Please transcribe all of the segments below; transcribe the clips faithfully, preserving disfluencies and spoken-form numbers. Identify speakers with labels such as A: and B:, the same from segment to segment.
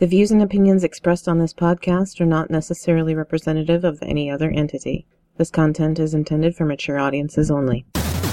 A: The views and opinions expressed on this podcast are not necessarily representative of any other entity. This content is intended for mature audiences only.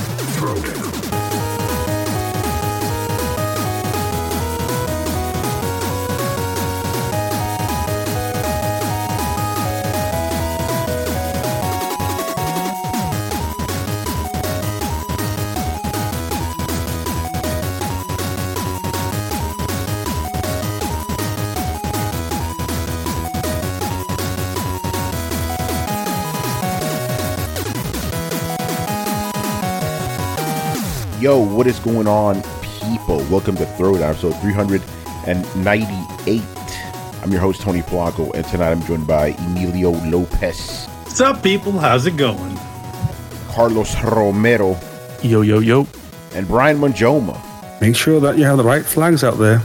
B: Yo, what is going on, people? Welcome to Throwdown, episode three ninety-eight. I'm your host, Tony Polanco, and tonight I'm joined by Emilio Lopez.
C: What's up, people? How's it going?
B: Carlos Romero.
D: Yo, yo, yo.
B: And Brian Manjoma.
E: Make sure that you have the right flags out there.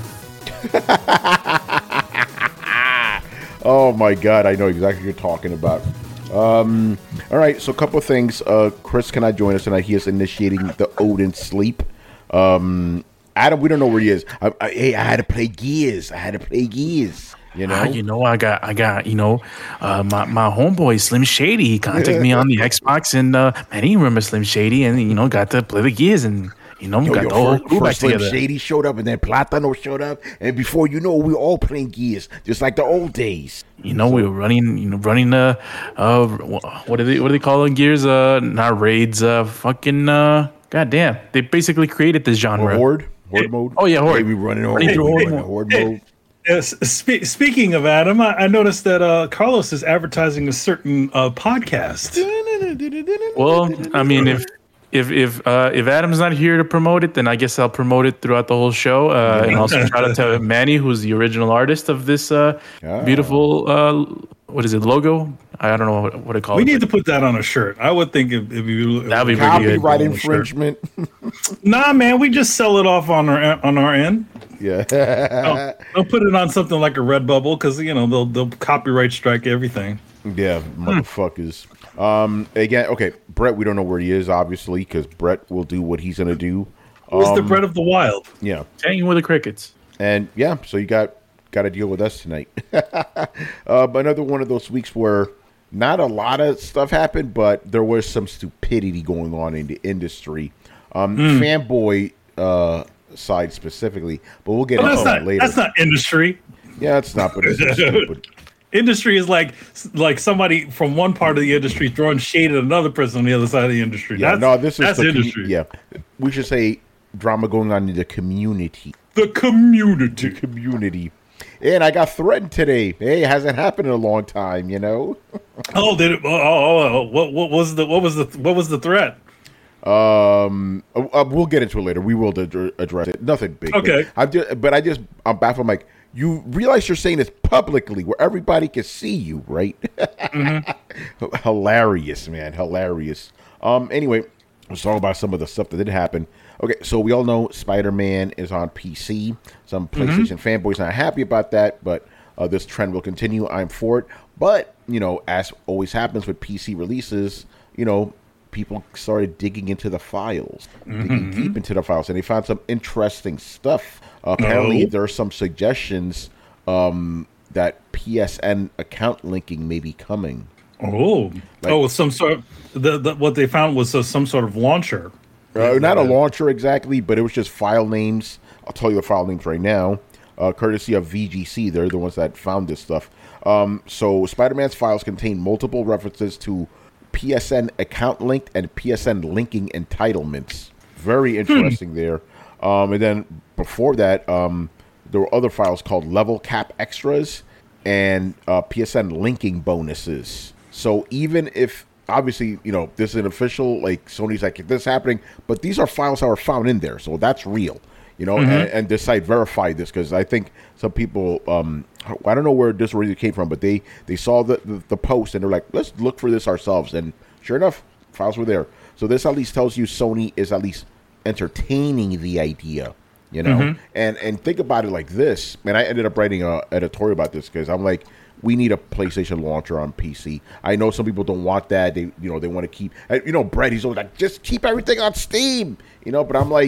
B: Oh my God, I know exactly what you're talking about. Um, all right, so a couple of things. Uh, Chris cannot join us tonight. He is initiating the Odin sleep. Um, Adam, we don't know where he is. I, I, hey, I had to play Gears. I had to play Gears. You know,
D: uh, you know, I got, I got, you know, uh, my my homeboy Slim Shady. He contacted me on the Xbox, and uh, man, he remember Slim Shady, and you know, got to play the Gears, and you know,
B: yo,
D: got
B: yo,
D: the whole
B: first,
D: crew back
B: first Slim
D: together.
B: Shady showed up, and then Platano showed up, and before you know, we were all playing Gears, just like the old days.
D: You know, we were running, you know, running uh, uh, what do they, what do they call it? Gears? Uh, not raids. Uh, fucking, uh, goddamn, they basically created this genre.
B: Or horde, horde mode.
D: Oh yeah, horde.
B: Hey, we running horde,
D: Running through
B: horde,
D: horde
B: horde,
C: Hey,
B: mode.
C: Yes, spe- speaking of Adam, I, I noticed that uh, Carlos is advertising a certain uh, podcast.
D: Well, I mean, if if if uh, if Adam's not here to promote it, then I guess I'll promote it throughout the whole show, uh, and also shout out to Manny, who's the original artist of this uh,
B: Ah.
D: beautiful uh, what is it logo? I don't know what, what it called.
C: We need to put that on a shirt. I would think if, if you
D: That'd be pretty good.
B: Copyright
C: on a shirt.
B: infringement.
C: Nah, man, we just sell it off on our on our end.
B: Yeah.
C: Don't, don't put it on something like a Redbubble because you know they'll they'll copyright strike everything.
B: Yeah, motherfuckers. Um, again, okay, Brett, we don't know where he is, obviously, because Brett will do what he's gonna do.
C: Who's the
B: Um,
C: bread of the wild?
B: Yeah,
D: Hanging with the crickets.
B: and yeah, so you got got to deal with us tonight. uh, but another one of those weeks where not a lot of stuff happened, but there was some stupidity going on in the industry. Um, fanboy uh, side specifically, but we'll get
C: Well,
B: into
C: that's
B: that
C: not
B: later.
C: that's not industry.
B: Yeah, it's not, but it's just stupid.
C: Industry is like like somebody from one part of the industry throwing shade at another person on the other side of the industry.
B: Yeah,
C: that's,
B: no, this is
C: that's
B: the commu-
C: industry.
B: yeah, we should say drama going on in the community.
C: The community.
B: Community. And I got threatened today. Hey, it hasn't happened in a long time, you know.
C: Oh, did it? Oh, oh, oh, what what was the what was the what was the threat?
B: Um, uh, we'll get into it later. We will ad- address it. Nothing big.
C: Okay.
B: But I'm just, but I just, I'm baffled. I'm like, you realize you're saying this publicly where everybody can see you, right? Mm-hmm. Hilarious, man. Hilarious. Um. Anyway, let's talk about some of the stuff that did happen. Okay, so we all know Spider-Man is on P C. Some PlayStation mm-hmm. fanboys not happy about that, but uh, this trend will continue. I'm for it. But, you know, as always happens with P C releases, you know, people started digging into the files, mm-hmm. digging deep into the files, and they found some interesting stuff. Uh, apparently,
C: Oh.
B: there are some suggestions um, that P S N account linking may be coming.
C: Oh,
B: Like-
C: oh, some sort of the, the what they found was uh, some sort of launcher.
B: Uh, not a launcher exactly, but it was just file names. I'll tell you the file names right now, uh, courtesy of V G C. They're the ones that found this stuff. Um, so Spider-Man's files contain multiple references to P S N account linked and P S N linking entitlements. Very interesting there. Um, and then before that, um, there were other files called level cap extras and uh, P S N linking bonuses. So even if, obviously, you know, this is an official, like, Sony's like, this is happening, but these are files that were found in there, so that's real, you know, mm-hmm. and, and this site verified this, because I think some people, um, I don't know where this really came from, but they, they saw the, the, the post, and they're like, let's look for this ourselves, and sure enough, files were there. So this at least tells you Sony is at least entertaining the idea, you know, mm-hmm. and, and think about it like this, man, I ended up writing an editorial about this, because I'm like, we need a PlayStation launcher on P C. I know some people don't want that. They, you know, they want to keep, you know, Brett, he's always like, just keep everything on Steam, you know, but I'm like,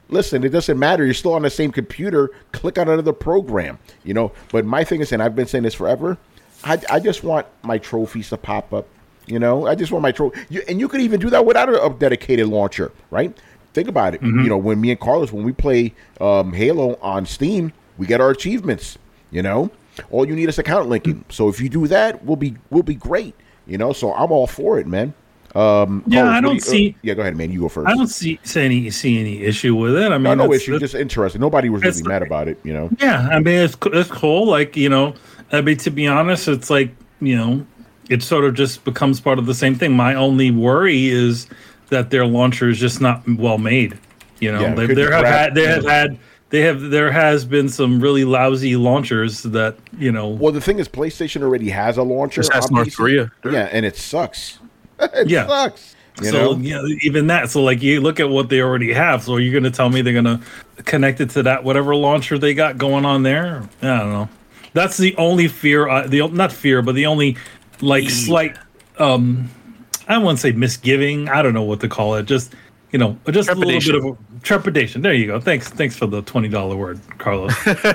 B: listen, it doesn't matter. You're still on the same computer. Click on another program, you know. But my thing is, and I've been saying this forever, I, I just want my trophies to pop up, you know. I just want my trophy. You, and you could even do that without a, a dedicated launcher, right? Think about it. Mm-hmm. You know, when me and Carlos, when we play um, Halo on Steam, we get our achievements, you know. All you need is account linking. So if you do that, we'll be we'll be great, you know. So I'm all for it, man. Um,
C: yeah,
B: Carlos,
C: I don't
B: you,
C: see.
B: Uh, yeah, go ahead, man. You go first.
C: I don't see, see any see any issue with it. I mean,
B: no, no
C: that's,
B: issue.
C: that's,
B: Just interesting. Nobody was really
C: the,
B: mad about it, you know.
C: Yeah, I mean, it's it's cool. Like, you know, I mean, to be honest, it's like, you know, it sort of just becomes part of the same thing. My only worry is that their launcher is just not well made. You know,
B: Yeah,
C: they
B: could
C: there have
B: grab-
C: had they have had they have there has been some really lousy launchers that, you know.
B: Well, the thing is, PlayStation already has a launcher.
D: Just ask
B: on
D: North
B: P C.
D: Korea.
B: Yeah, and it sucks. it
C: Yeah.
B: sucks. You
C: so
B: know?
C: yeah, even that. So like, you look at what they already have. So you're going to tell me they're going to connect it to that whatever launcher they got going on there? I don't know. That's the only fear. Uh, the not fear, but the only like slight. Um, I wouldn't say misgiving. I don't know what to call it. Just, you know, just a little bit of a trepidation. There you go. Thanks, thanks for the twenty dollar word, Carlos.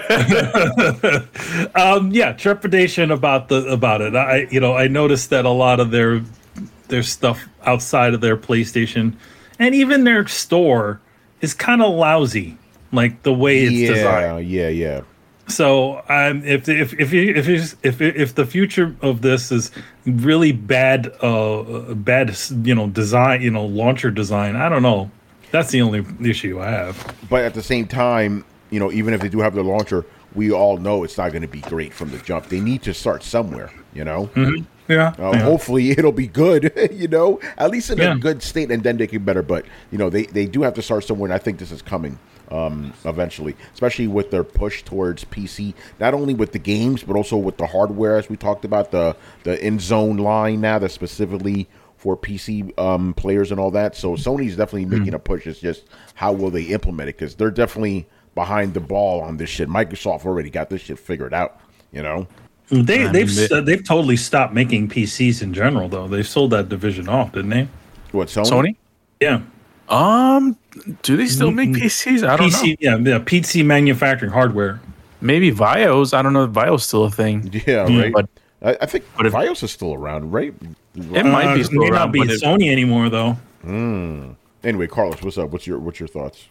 C: um, yeah, trepidation about the about it. I, you know, I noticed that a lot of their their stuff outside of their PlayStation and even their store is kind of lousy, like the way it's
B: yeah,
C: designed.
B: yeah, yeah.
C: So, um, if if if you, if you, if if the future of this is really bad, uh, bad, you know, design, you know, launcher design, I don't know. That's the only issue I have.
B: But at the same time, you know, even if they do have the launcher, we all know it's not going to be great from the jump. They need to start somewhere, you know.
C: Mm-hmm. Yeah,
B: Uh,
C: yeah.
B: Hopefully it'll be good, you know, at least in
C: Yeah.
B: a good state, and then they can better. But, you know, they, they do have to start somewhere, and I think this is coming um, eventually, especially with their push towards P C, not only with the games, but also with the hardware, as we talked about, the, the in-zone line now that's specifically for P C um, players and all that. So Sony's definitely making
C: Mm.
B: a push. It's just how will they implement it, because they're definitely behind the ball on this shit. Microsoft already got this shit figured out, you know.
C: They
D: I
C: they've
D: mean, they-
C: uh, they've totally stopped making P Cs in general, though. They sold that division off, didn't they?
B: What, Sony?
D: Sony?
C: Yeah,
D: Um, do they still make P Cs? I don't
C: P C.
D: know.
C: Yeah, yeah, P C manufacturing hardware.
D: Maybe Vios. I don't know if Vios still a thing.
B: Yeah,
C: Mm,
B: right.
D: but-
B: I, I think
D: but if-
B: Vios is still around, right?
D: It might
C: Uh,
D: be
C: it
D: still
C: may not
D: around,
C: be
D: but it-
C: Sony anymore, though.
B: Anyway, Carlos, what's up? What's your what's your thoughts?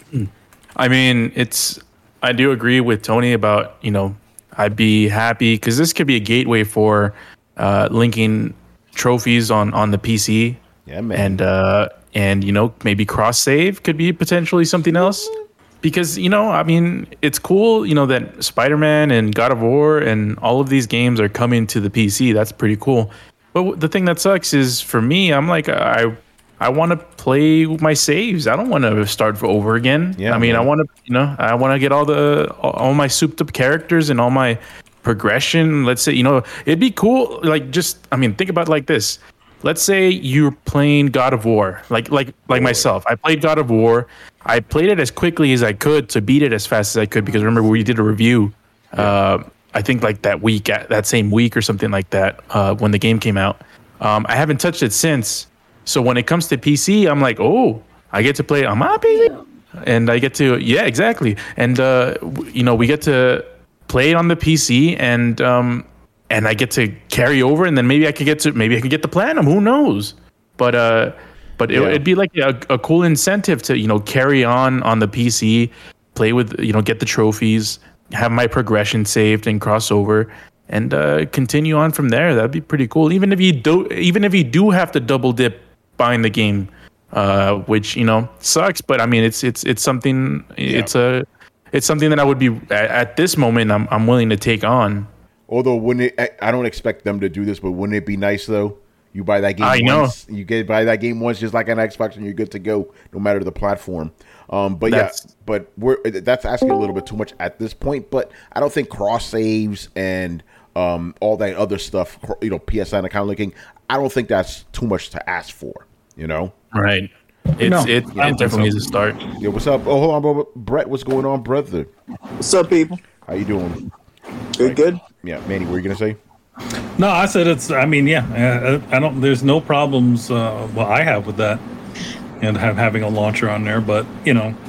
D: I mean, it's. I do agree with Tony about, you know, I'd be happy because this could be a gateway for uh, linking trophies on on the P C.
B: Yeah, man.
D: And uh, and you know, maybe cross save could be potentially something else. Because, you know, I mean, it's cool, you know, that Spider-Man and God of War and all of these games are coming to the P C. That's pretty cool. But w- the thing that sucks is, for me, I'm like, I I want to play my saves. I don't want to start for over again.
B: Yeah,
D: I mean,
B: man.
D: I want to, you know, I want to get all the all, all my souped up characters and all my progression. Let's say, you know, it'd be cool. Like, just, I mean, think about it like this. Let's say you're playing God of War, like like like myself. I played God of War. I played it as quickly as I could to beat it as fast as I could, because remember we did a review. Uh, I think like that week, that same week or something like that, uh, when the game came out. Um, I haven't touched it since. So when it comes to P C, I'm like, oh, I get to play on my P C, and I get to, yeah, exactly. And uh, w- you know, we get to play it on the P C, and um, and I get to carry over, and then maybe I could get to, maybe I could get the platinum. Who knows? But uh, but it,
B: Yeah.
D: it'd be like a, a cool incentive to, you know, carry on on the P C, play with, you know, get the trophies, have my progression saved and cross over, and uh, continue on from there. That'd be pretty cool. Even if you do, even if you do have to double dip buying the game, uh, which, you know, sucks. But I mean, it's it's it's something. It's a it's something that I would be at, at this moment. I'm I'm willing to take on.
B: Although, wouldn't it? I, I don't expect them to do this, but wouldn't it be nice though? You buy that game
D: I know.
B: once, you get buy that game once, just like an Xbox, and you're good to go, no matter the platform. Um, but
D: That's-
B: yeah, but we're that's asking a little bit too much at this point. But I don't think cross saves and um, all that other stuff, you know, P S N account linking, I don't think that's too much to ask for. You know?
D: Right. It's
C: No,
D: it,
C: I
D: it
C: don't think
D: definitely
C: so.
D: is a start.
B: Yeah. What's up? Oh, hold on, bro. Brett. What's going on, brother?
F: What's up, people?
B: How you doing?
F: Good, good.
B: Yeah, Manny. What were you gonna say?
C: No, I said it's. I mean, yeah, I, I don't. There's no problems. Uh, well, I have with that, and have having a launcher on there. But you know,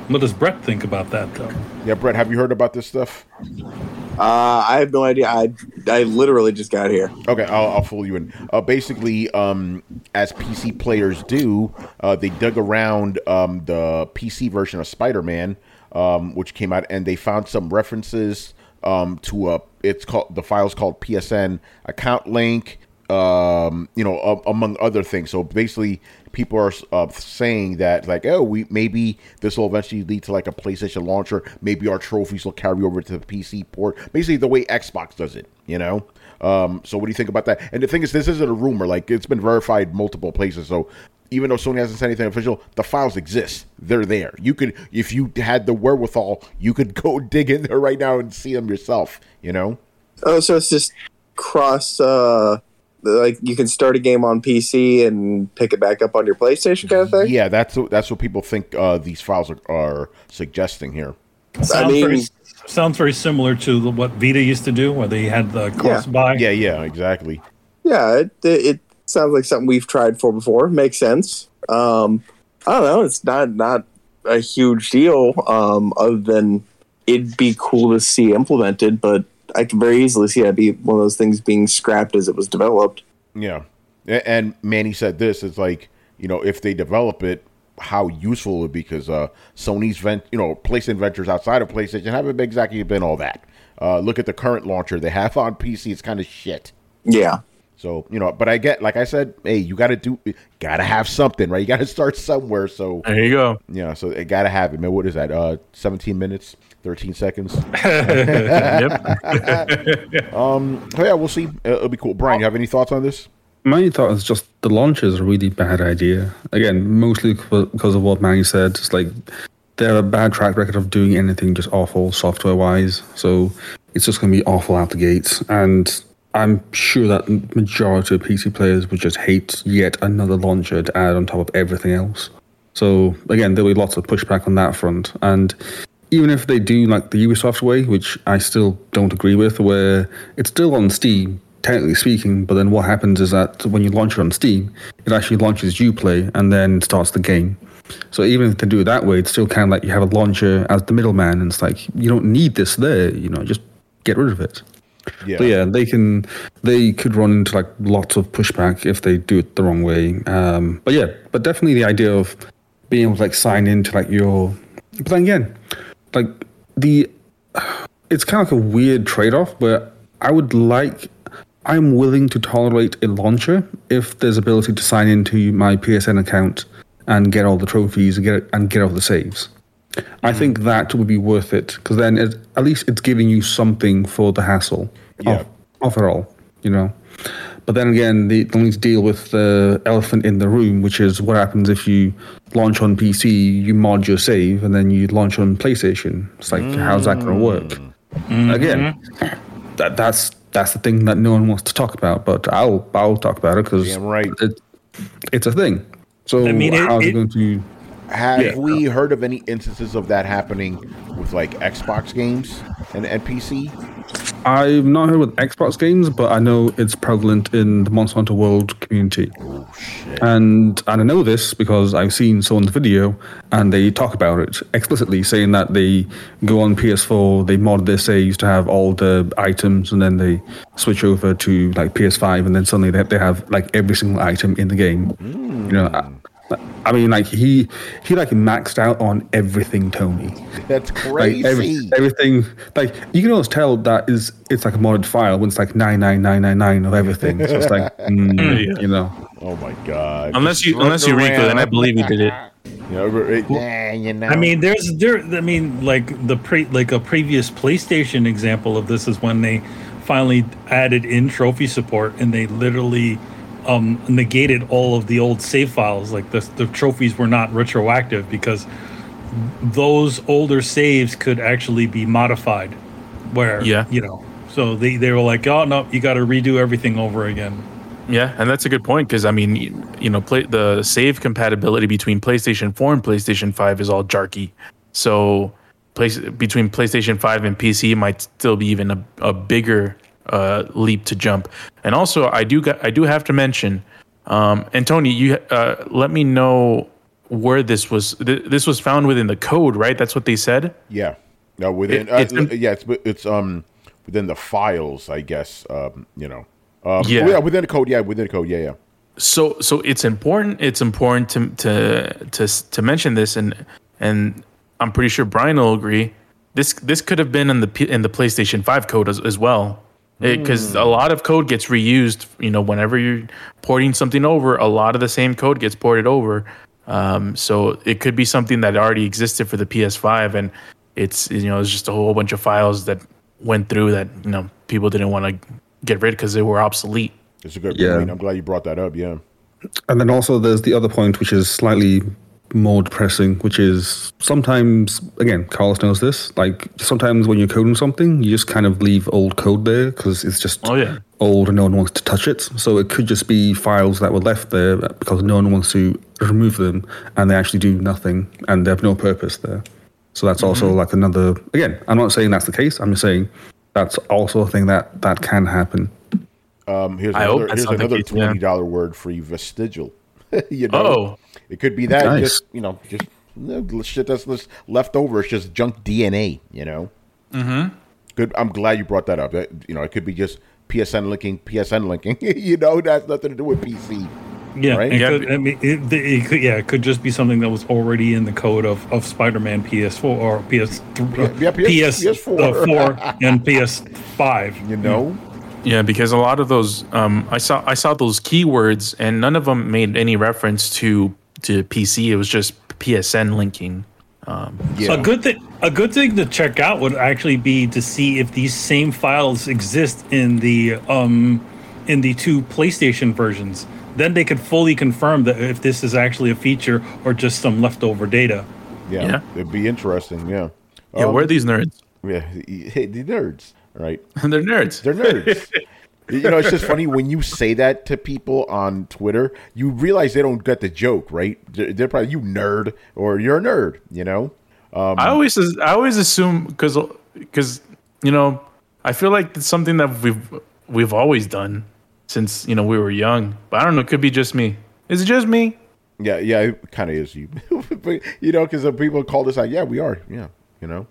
C: What does Brett think about that, though?
B: Yeah, Brett, have you heard about this stuff?
F: Uh, I have no idea. I I literally just got here.
B: Okay, I'll, I'll fool you in. Uh, basically, um, as P C players do, uh, they dug around um, the P C version of Spider-Man, um, which came out, and they found some references um, to a. It's called the file's called P S N account link. Um, you know, uh, among other things. So basically, people are uh, saying that, like, oh, we maybe this will eventually lead to like a PlayStation launcher. Maybe our trophies will carry over to the P C port. Basically, the way Xbox does it. You know. Um, so what do you think about that? And the thing is, this isn't a rumor. Like, it's been verified multiple places. So even though Sony hasn't said anything official, the files exist. They're there. You could, if you had the wherewithal, you could go dig in there right now and see them yourself. You know.
F: Oh, so it's just cross. Uh... Like you can start a game on P C and pick it back up on your PlayStation, kind of thing.
B: Yeah, that's that's what people think uh, these files are, are suggesting here.
C: Sounds,
F: I mean,
C: very, sounds very similar to the, what Vita used to do, where they had the cross buy.
B: Yeah, yeah, exactly.
F: Yeah, it, it it sounds like something we've tried for before. Makes sense. Um, I don't know. It's not not a huge deal. Um, other than it'd be cool to see implemented, but I can very easily see that be one of those things being scrapped as it was developed.
B: Yeah. And Manny said this, it's like, you know, if they develop it, how useful it would be, because uh, Sony's, vent, you know, PlayStation ventures outside of PlayStation haven't exactly been all that. Uh, look at the current launcher they have on P C. It's kind of shit.
F: Yeah.
B: So, you know, but I get, like I said, hey, you got to do, got to have something, right? You got to start somewhere. So,
D: there you go.
B: Yeah. So, it got to have it, man. What is that? Uh, seventeen minutes? thirteen seconds.
D: Yep.
B: um. So yeah, we'll see. It'll be cool. Brian, you have any thoughts on this?
E: My thought is just the launch is a really bad idea. Again, mostly because of what Manny said. It's like they have a bad track record of doing anything just awful software-wise. So it's just going to be awful out the gates. And I'm sure that majority of P C players would just hate yet another launcher to add on top of everything else. So again, there'll be lots of pushback on that front. And even if they do like the Ubisoft way, which I still don't agree with, where it's still on Steam, technically speaking, but then what happens is that when you launch it on Steam, it actually launches Uplay and then starts the game. So even if they do it that way, it's still kind of like you have a launcher as the middleman, and it's like, you don't need this there, you know, just get rid of it. Yeah. So yeah, they can, they could run into like lots of pushback if they do it the wrong way. Um, but yeah, but definitely the idea of being able to like sign into like your, but then again, like the, it's kind of like a weird trade-off where I would like, I'm willing to tolerate a launcher if there's ability to sign into my P S N account and get all the trophies and get and get all the saves. Mm-hmm. I think that would be worth it, because then it, at least it's giving you something for the hassle
B: yeah.
E: of, of it all, you know. But then again, they need to deal with the elephant in the room, which is what happens if you launch on P C, you mod your save, and then you launch on PlayStation. It's like, mm. how's that going to work? Mm-hmm. Again, that that's that's the thing that no one wants to talk about, but I'll I'll talk about it because
B: right.
E: it, it's a thing. So
C: I mean,
E: how's
C: it,
E: it going to...
B: Have
E: yeah.
B: we heard of any instances of that happening with like Xbox games and, and P C?
E: I've not heard with Xbox games, but I know it's prevalent in the Monster Hunter World community.
B: Oh, shit.
E: And, and I know this because I've seen someone's video and they talk about it explicitly, saying that they go on P S four, they mod their saves to have all the items, and then they switch over to like P S five, and then suddenly they, they have like every single item in the game. Mm. You know, I, I mean, like he he like maxed out on everything, Tony.
B: That's crazy.
E: Like every, everything, like you can always tell that is it's like a modded file when it's like nine nine nine nine nine of everything. So it's like, mm, you know.
B: Oh my god.
D: Unless you unless you Rico, then I believe he did it.
B: You know, it, nah, you know.
C: I mean, there's there. I mean, like the pre like a previous PlayStation example of this is when they finally added in trophy support, and they literally. Um, negated all of the old save files. Like the the trophies were not retroactive because those older saves could actually be modified. Where
D: yeah,
C: you know, so they, they were like, oh no, you got to redo everything over again.
D: Yeah, and that's a good point because I mean, you, you know, play, the save compatibility between PlayStation four and PlayStation five is all jarky. So, place between PlayStation five and P C might still be even a, a bigger. Uh, leap to jump. And also I do got, I do have to mention um, and Tony, you uh, let me know where this was. Th- this was found within the code, right? That's what they said.
B: Yeah. No, within
D: It- it's
B: uh,
D: in-
B: yeah, it's it's um within the files, I guess. Um, you know. Um,
D: Yeah.
B: yeah, within the code. Yeah, within the code. Yeah, yeah.
D: So so it's important. It's important to to to to mention this, and and I'm pretty sure Brian will agree. This this could have been in the P- in the PlayStation five code as, as well, because a lot of code gets reused. You know, whenever you're porting something over, a lot of the same code gets ported over. Um, so it could be something that already existed for the P S five, and it's you know it's just a whole bunch of files that went through that you know people didn't want to get rid because they were obsolete.
B: It's a good
E: Yeah.
B: point. I'm glad you brought that up. Yeah.
E: And then also there's the other point, which is slightly more depressing, which is sometimes, again, Carlos knows this, like sometimes when you're coding something, you just kind of leave old code there because it's just
D: Oh, yeah.
E: old and no one wants to touch it. So it could just be files that were left there because no one wants to remove them and they actually do nothing and they have no purpose there. So that's also
D: Mm-hmm.
E: like another, again, I'm not saying that's the case. I'm just saying that's also a thing that, that can happen.
B: Um, here's
D: I hope
B: another
D: that's
B: here's
D: not the
B: another
D: case, yeah.
B: twenty dollar word for you, vestigial. you know,
D: Oh.
B: it could be that
E: Nice.
B: just you know just you know, shit that's just left over. It's just junk D N A. You know. Mm-hmm. Good. I'm glad you brought that up. That, you know, it could be just P S N linking, P S N linking. you know, that's nothing to do with P C.
C: Yeah,
B: Right?
C: it
D: Yeah,
C: could, I mean, it, it could, yeah, it could just be something that was already in the code of, of Spider-Man P S four or P S
B: Yeah, yeah, P S-
C: PS,
B: P S four.
C: uh, four and P S five.
B: You know.
D: Yeah, because a lot of those, um, I saw I saw those keywords, and none of them made any reference to to P C. It was just P S N linking. Um,
B: Yeah.
C: A good thing, a good thing to check out would actually be to see if these same files exist in the um in the two PlayStation versions. Then they could fully confirm that if this is actually a feature or just some leftover data.
B: Yeah.
D: Yeah.
B: It'd be interesting. Yeah.
D: yeah,
B: Um,
D: where are these nerds?
B: Yeah. Hey, the nerds. All right.
D: They're nerds.
B: They're nerds. You know, it's just funny when you say that to people on Twitter, you realize they don't get the joke, right? They're, they're probably, you nerd, or you're a nerd, you know?
D: I always I always assume because because you know I feel like it's something that we've we've always done since you know we were young. But I don't know. It could be just me. Is it just me?
B: Yeah, yeah, it kind of is you. But, you know, because people call this like, yeah, we are. Yeah, you know?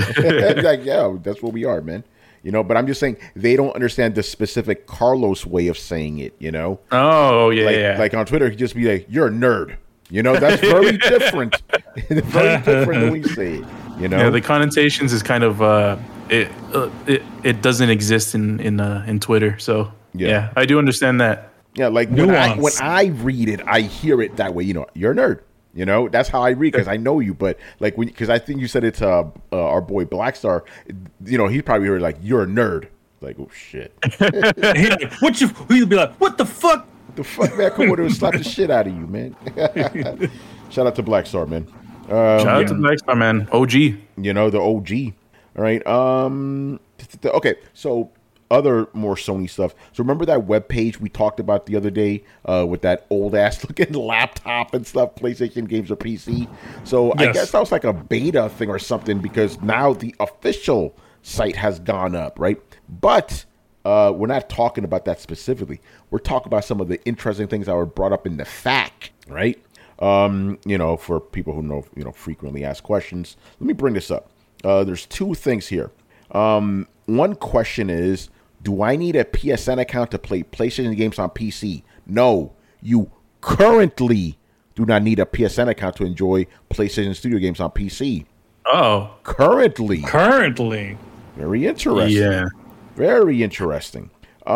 B: Like, yeah, that's what we are, man. You know, but I'm just saying they don't understand the specific Carlos way of saying it, you know?
D: Oh yeah,
B: Like,
D: yeah.
B: like on Twitter, he'd just be like, you're a nerd. You know, that's very different. Very different than we say it, you know?
D: yeah, the connotations is kind of uh, it, uh, it it doesn't exist in in uh, in Twitter. So
B: Yeah.
D: yeah. I do understand that.
B: Yeah, like when I,
C: Nuance.
B: when I read it, I hear it that way. You know, you're a nerd. You know, that's how I read because I know you. But like when, because I think you said it to uh, uh, our boy Blackstar. You know, he probably heard like you're a nerd. Like, oh shit,
C: Hey, what you? He'd be like, what the fuck?
B: the fuck, man! Come over and slap the shit out of you, man. Shout out to Blackstar, man. Um,
D: Shout out to Black Star Man, O G.
B: you know, the O G. All right. Um. Okay. So other more Sony stuff. So remember that web page we talked about the other day uh, with that old ass looking laptop and stuff, PlayStation games or P C. So I
C: Yes.
B: guess that was like a beta thing or something because now the official site has gone up, right? But uh, we're not talking about that specifically. We're talking about some of the interesting things that were brought up in the F A Q, right? Um, you know, for people who know, you know, frequently ask questions. Let me bring this up. Uh, there's two things here. Um, one question is, do I need a P S N account to play PlayStation games on P C? No, you currently do not need a P S N account to enjoy PlayStation Studio games on P C.
D: Oh
B: Currently.
C: Currently,
B: Very interesting.
D: yeah.
B: Very interesting.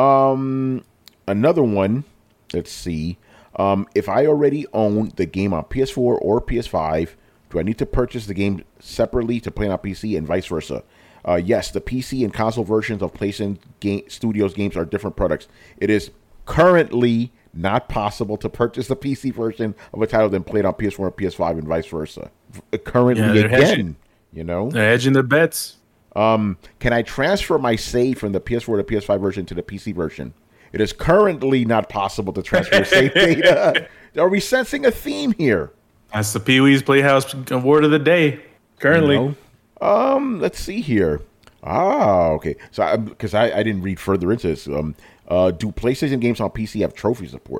B: Um, another one. Let's see. Um, if I already own the game on P S four or P S five, do I need to purchase the game separately to play on P C and vice versa? Uh, yes, the P C and console versions of PlayStation game, Studios games are different products. It is currently not possible to purchase the P C version of a title then play it on P S four and P S five and vice versa. F- Currently,
D: Yeah, they're
B: again,
D: hedging.
B: you know.
D: They're hedging their bets.
B: Um, can I transfer my save from the P S four to P S five version to the P C version? It is currently not possible to transfer save data. Are we sensing a theme here?
D: That's the Pee Wee's Playhouse award of the day. Currently,
B: You know? Um, let's see here. Ah, okay. So, because I, I, I didn't read further into this. Um, uh, do PlayStation games on P C have trophy support?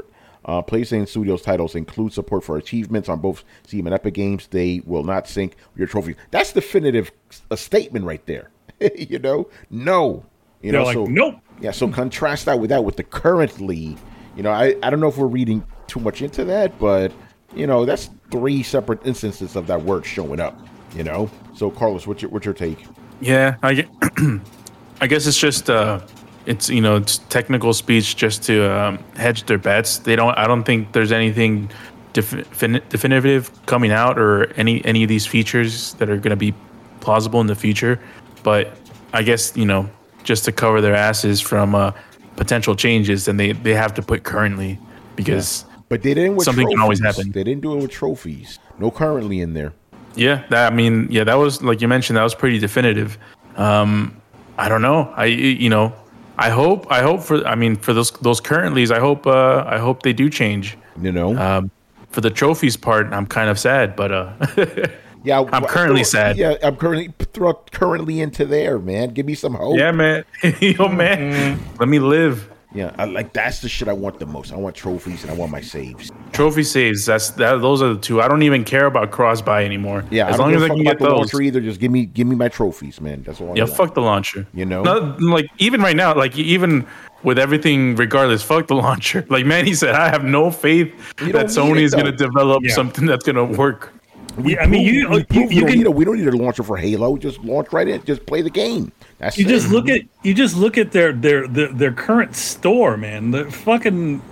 B: Uh, PlayStation Studios titles include support for achievements on both Steam and Epic Games. They will not sync your trophies. That's definitive a statement right there. you know, no. You
C: They're
B: know,
C: like,
B: so,
C: nope.
B: Yeah, so contrast that with that with the currently. You know, I, I don't know if we're reading too much into that, but you know, that's three separate instances of that word showing up. You know, so Carlos, what's your what's your take?
D: Yeah, I, gue- I guess it's just uh, it's you know it's technical speech just to um, hedge their bets. They don't. I don't think there's anything defin- definitive coming out or any any of these features that are going to be plausible in the future. But I guess you know just to cover their asses from uh, potential changes, then they they have to put currently because
B: Yeah. But they didn't with
D: something
B: trophies.
D: can always happen.
B: They didn't do it with trophies. No currently in there.
D: Yeah, that I mean, yeah, that was like you mentioned, that was pretty definitive. Um, I don't know. I you know, I hope I hope for I mean for those those currentlies, I hope uh, I hope they do change.
B: You know.
D: Um, for the trophies part, I'm kind of sad, but uh,
B: yeah,
D: I'm currently
B: throw,
D: sad.
B: Yeah, I'm currently throw currently into there, man. Give me some hope.
D: Yeah, man. Yo, man, let me live.
B: Yeah, I, like that's the shit I want the most. I want trophies and I want my saves.
D: Trophy saves. That's that. Those are the two. I don't even care about cross buy anymore.
B: Yeah,
D: as
B: I don't
D: long as I
B: give a
D: can
B: fuck
D: get
B: about the
D: those.
B: launcher either. Just give me give me my trophies, man. That's all. I
D: Yeah,
B: want.
D: fuck the launcher.
B: You know,
D: no, like even right now, like even with everything, regardless, fuck the launcher. Like Manny said, I have no faith
B: You
D: that
B: don't
D: Sony
B: need it,
D: is going to
B: though.
D: develop
C: Yeah.
D: something that's going to work.
B: we
C: Yeah, I mean, you-
B: we
C: you-
B: prove we
C: you
B: don't
C: can-
B: need a, we don't need a launcher for Halo. Just launch right in. Just play the game. That's
C: You
B: it.
C: just look at you just look at their their their, their current store, man. The fucking,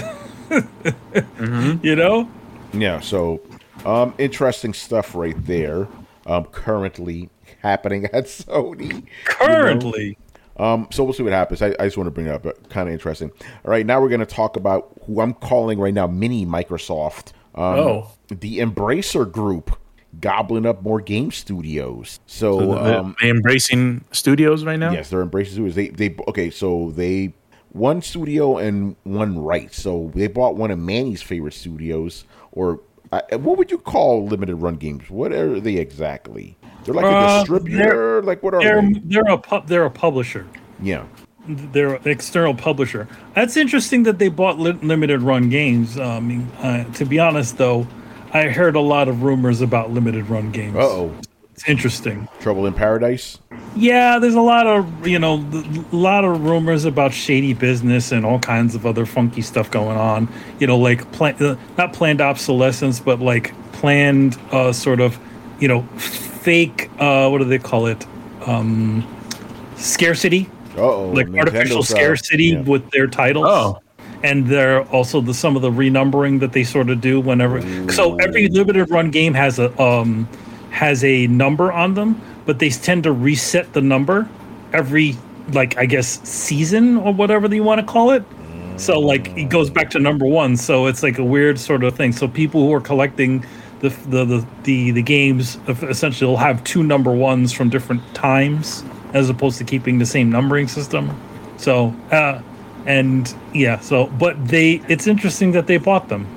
C: you know.
B: Yeah, so um, interesting stuff right there. Um, currently happening at Sony.
C: Currently,
B: Um, so we'll see what happens. I, I just want to bring it up, but kind of interesting. All right, now we're going to talk about who I'm calling right now mini Microsoft. Um,
D: Oh.
B: The Embracer Group gobbling up more game studios. So,
D: So the-
B: um,
D: they embracing studios right now.
B: yes, they're Embracer Studios. They they okay, so they one studio and one right. So they bought one of Manny's favorite studios, or uh, what would you call limited run games? What are they exactly? They're like a
C: Uh,
B: distributor. Like what are
C: they're
B: they?
C: they're a pub, they're a publisher.
B: Yeah.
C: They're an external publisher. That's interesting that they bought li- limited run games. Uh, I mean, uh, to be honest, though, I heard a lot of rumors about limited run games.
B: Uh oh.
C: It's interesting.
B: Trouble in Paradise.
C: Yeah, there's a lot of you know, a lot of rumors about shady business and all kinds of other funky stuff going on. You know, like plan, uh, not planned obsolescence, but like planned uh, sort of, you know, fake. Uh, what do they call it? Um, scarcity.
B: Uh-oh,
C: Like
B: Nintendo
C: artificial
B: style.
C: scarcity
B: Yeah.
C: with their titles.
D: Oh.
C: And they're also the some of the renumbering that they sort of do whenever. So every limited run game has a um has a number on them, but they tend to reset the number every like I guess season or whatever you want to call it. So like it goes back to number one. So it's like a weird sort of thing. So people who are collecting the the the the, the games essentially will have two number ones from different times as opposed to keeping the same numbering system. So uh and yeah, so but they it's interesting that they bought them.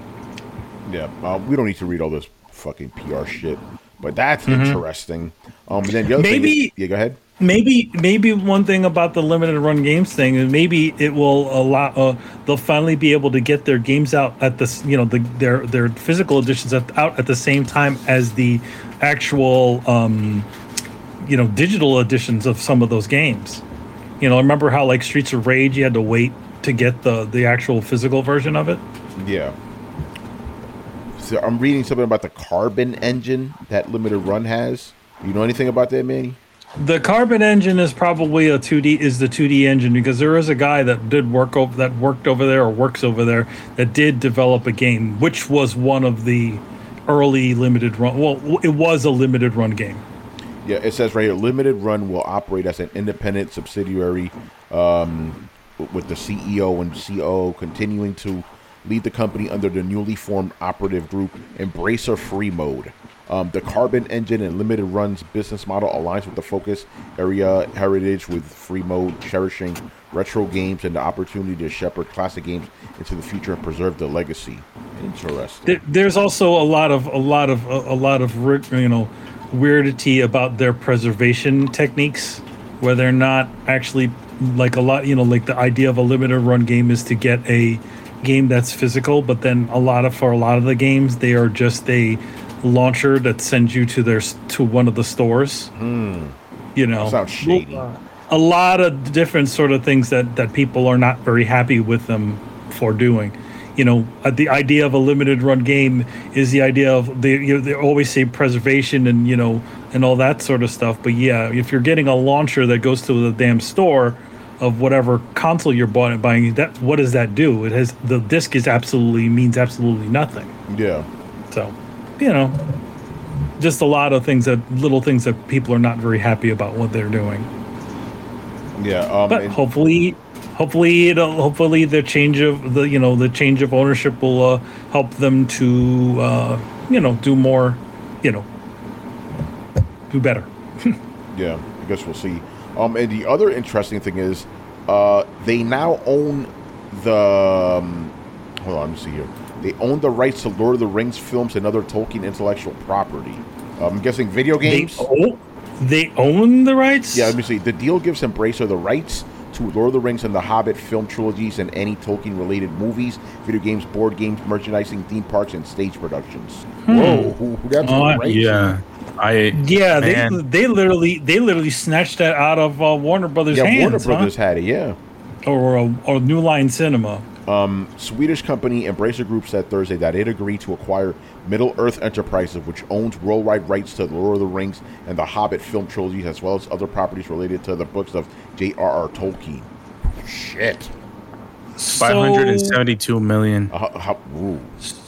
B: Yeah, uh, we don't need to read all this fucking P R shit, but that's
C: Mm-hmm.
B: interesting. Um, and then the other
C: Maybe-
B: thing is, yeah, go ahead.
C: Maybe maybe one thing about the limited run games thing is maybe it will allow uh, they'll finally be able to get their games out at this you know the their their physical editions at, out at the same time as the actual um, you know digital editions of some of those games. You know, remember how like Streets of Rage you had to wait to get the the actual physical version of it?
B: Yeah. So I'm reading something about the Carbon engine that limited run has. You know anything about that, Manny?
C: The Carbon engine is probably a two D is the two D engine because there is a guy that did work over that worked over there or works over there that did develop a game which was one of the early limited run. Well, it was a limited run game.
B: Yeah, it says right here, limited run will operate as an independent subsidiary um, with the C E O and C O O continuing to lead the company under the newly formed operative group Embracer Free Mode. Um, the Carbon engine and limited run's business model aligns with the focus area heritage with Free Mode, cherishing retro games and the opportunity to shepherd classic games into the future and preserve the legacy. Interesting.
C: There, there's also a lot of a lot of a, a lot of ri- you know weirdity about their preservation techniques, where they're not actually like a lot. You know, like the idea of a limited run game is to get a game that's physical, but then a lot of for a lot of the games they are just a launcher that sends you to their to one of the stores.
B: Hmm.
C: You know,
B: That sounds shady.
C: a lot of different sort of things that that people are not very happy with them for doing. You know, uh, the idea of a limited run game is the idea of they you know, they always say preservation and you know and all that sort of stuff. But yeah, if you're getting a launcher that goes to the damn store of whatever console you're buying, buying that what does that do? It has the disc is absolutely means absolutely nothing.
B: Yeah.
C: So, you know, just a lot of things that little things that people are not very happy about what they're doing.
B: Yeah. Um,
C: But
B: and-
C: hopefully, hopefully it'll hopefully the change of the you know the change of ownership will uh, help them to uh, you know do more, you know, do better.
B: Yeah, I guess we'll see. Um, and the other interesting thing is, uh, they now own the. Um, hold on, let me see here. They own the rights to Lord of the Rings films and other Tolkien intellectual property. Um, I'm guessing video games.
C: They, oh, they own the rights.
B: Yeah, let me see. The deal gives Embracer the rights to Lord of the Rings and the Hobbit film trilogies and any Tolkien-related movies, video games, board games, merchandising, theme parks, and stage productions. Whoa, who, who got
C: Oh,
B: the rights?
D: Yeah, I
C: Yeah, they
D: man.
C: they literally they literally snatched that out of uh, Warner Brothers'
B: Yeah,
C: hands,
B: Warner
C: huh?
B: Brothers had it. Yeah.
C: or uh, or New Line Cinema.
B: Swedish company Embracer Group said Thursday that it agreed to acquire Middle Earth Enterprises, which owns worldwide rights to The Lord of the Rings and the Hobbit film trilogies, as well as other properties related to the books of J R R. Tolkien. Shit.
D: five hundred seventy-two million.
B: Uh, how, ooh.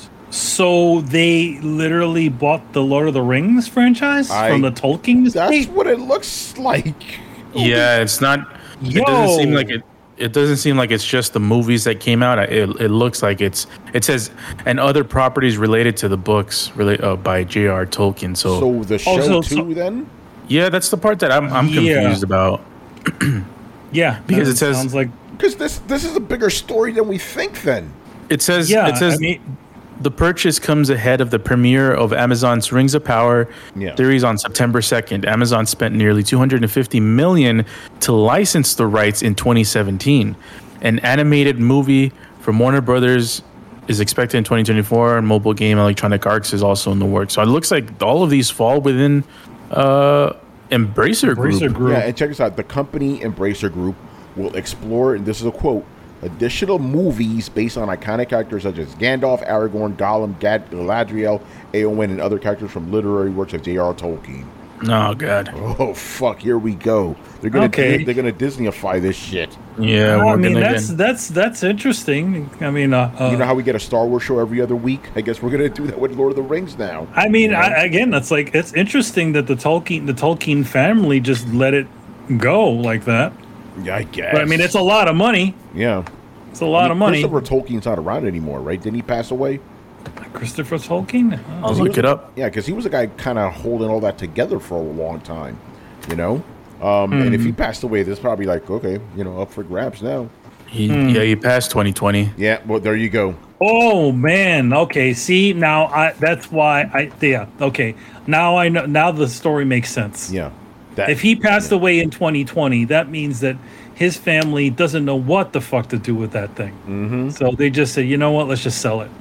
C: So they literally bought the Lord of the Rings franchise
B: I-
C: from the Tolkien
B: That's
C: estate.
B: what it looks like.
D: Yeah, it's not.
C: Yo.
D: It doesn't seem like it. It doesn't seem like it's just the movies that came out. It, it looks like it's. It says and other properties related to the books relate uh, by J R. Tolkien. So,
B: So the show,
C: so-
B: too,
C: so-
B: then?
D: yeah, that's the part that I'm I'm
C: Yeah.
D: confused about.
C: Yeah,
D: Because
C: that
D: it says-
C: sounds like
B: Because this this is a bigger story than we think, then.
D: It says.
C: yeah.
D: It says
C: I mean,
D: the purchase comes ahead of the premiere of Amazon's Rings of Power
B: Yeah.
D: series on September second. Amazon spent nearly two hundred fifty million dollars to license the rights in twenty seventeen. An animated movie from Warner Brothers is expected in twenty twenty-four, and mobile game Electronic Arts is also in the works. So it looks like all of these fall within uh, Embracer,
C: Embracer
D: Group.
C: Group.
B: Yeah, and check this out. The company Embracer Group will explore, and this is a quote, additional movies based on iconic characters such as Gandalf, Aragorn, Gollum, Gad- Galadriel, Eowyn, and other characters from literary works of J R R. Tolkien.
D: Oh god.
B: Oh fuck! Here we go. They're gonna
C: Okay.
B: they're gonna Disneyify this shit.
D: Yeah,
C: I
D: we're
C: mean
D: gonna
C: that's
D: get-
C: that's that's interesting. I mean, uh, uh,
B: You know how we get a Star Wars show every other week? I guess we're gonna do that with Lord of the Rings now.
C: I mean,
B: You know?
C: I, again, that's like it's interesting that the Tolkien the Tolkien family just let it go like that.
B: Yeah, I guess.
C: But I mean, it's a lot of money.
B: yeah.
C: It's a lot of money.
B: Christopher Tolkien's not around anymore, right? Didn't he pass away?
C: Christopher Tolkien.
D: I'll
B: He
D: look
B: was-
D: it up.
B: Yeah, because he was a guy kind of holding all that together for a long time, you know. Um, And
C: Hmm.
B: if he passed away, this probably like okay, you know, up for grabs now.
D: He,
C: Hmm.
D: Yeah, he passed twenty twenty.
B: Yeah, well, there you go.
C: Oh man. Okay. See now, I that's why I yeah. Okay. Now I know. Now the story makes sense.
B: Yeah, that,
C: If he passed away in twenty twenty, that means that his family doesn't know what the fuck to do with that thing. Mm-hmm. So they just said, you know what? Let's just sell it.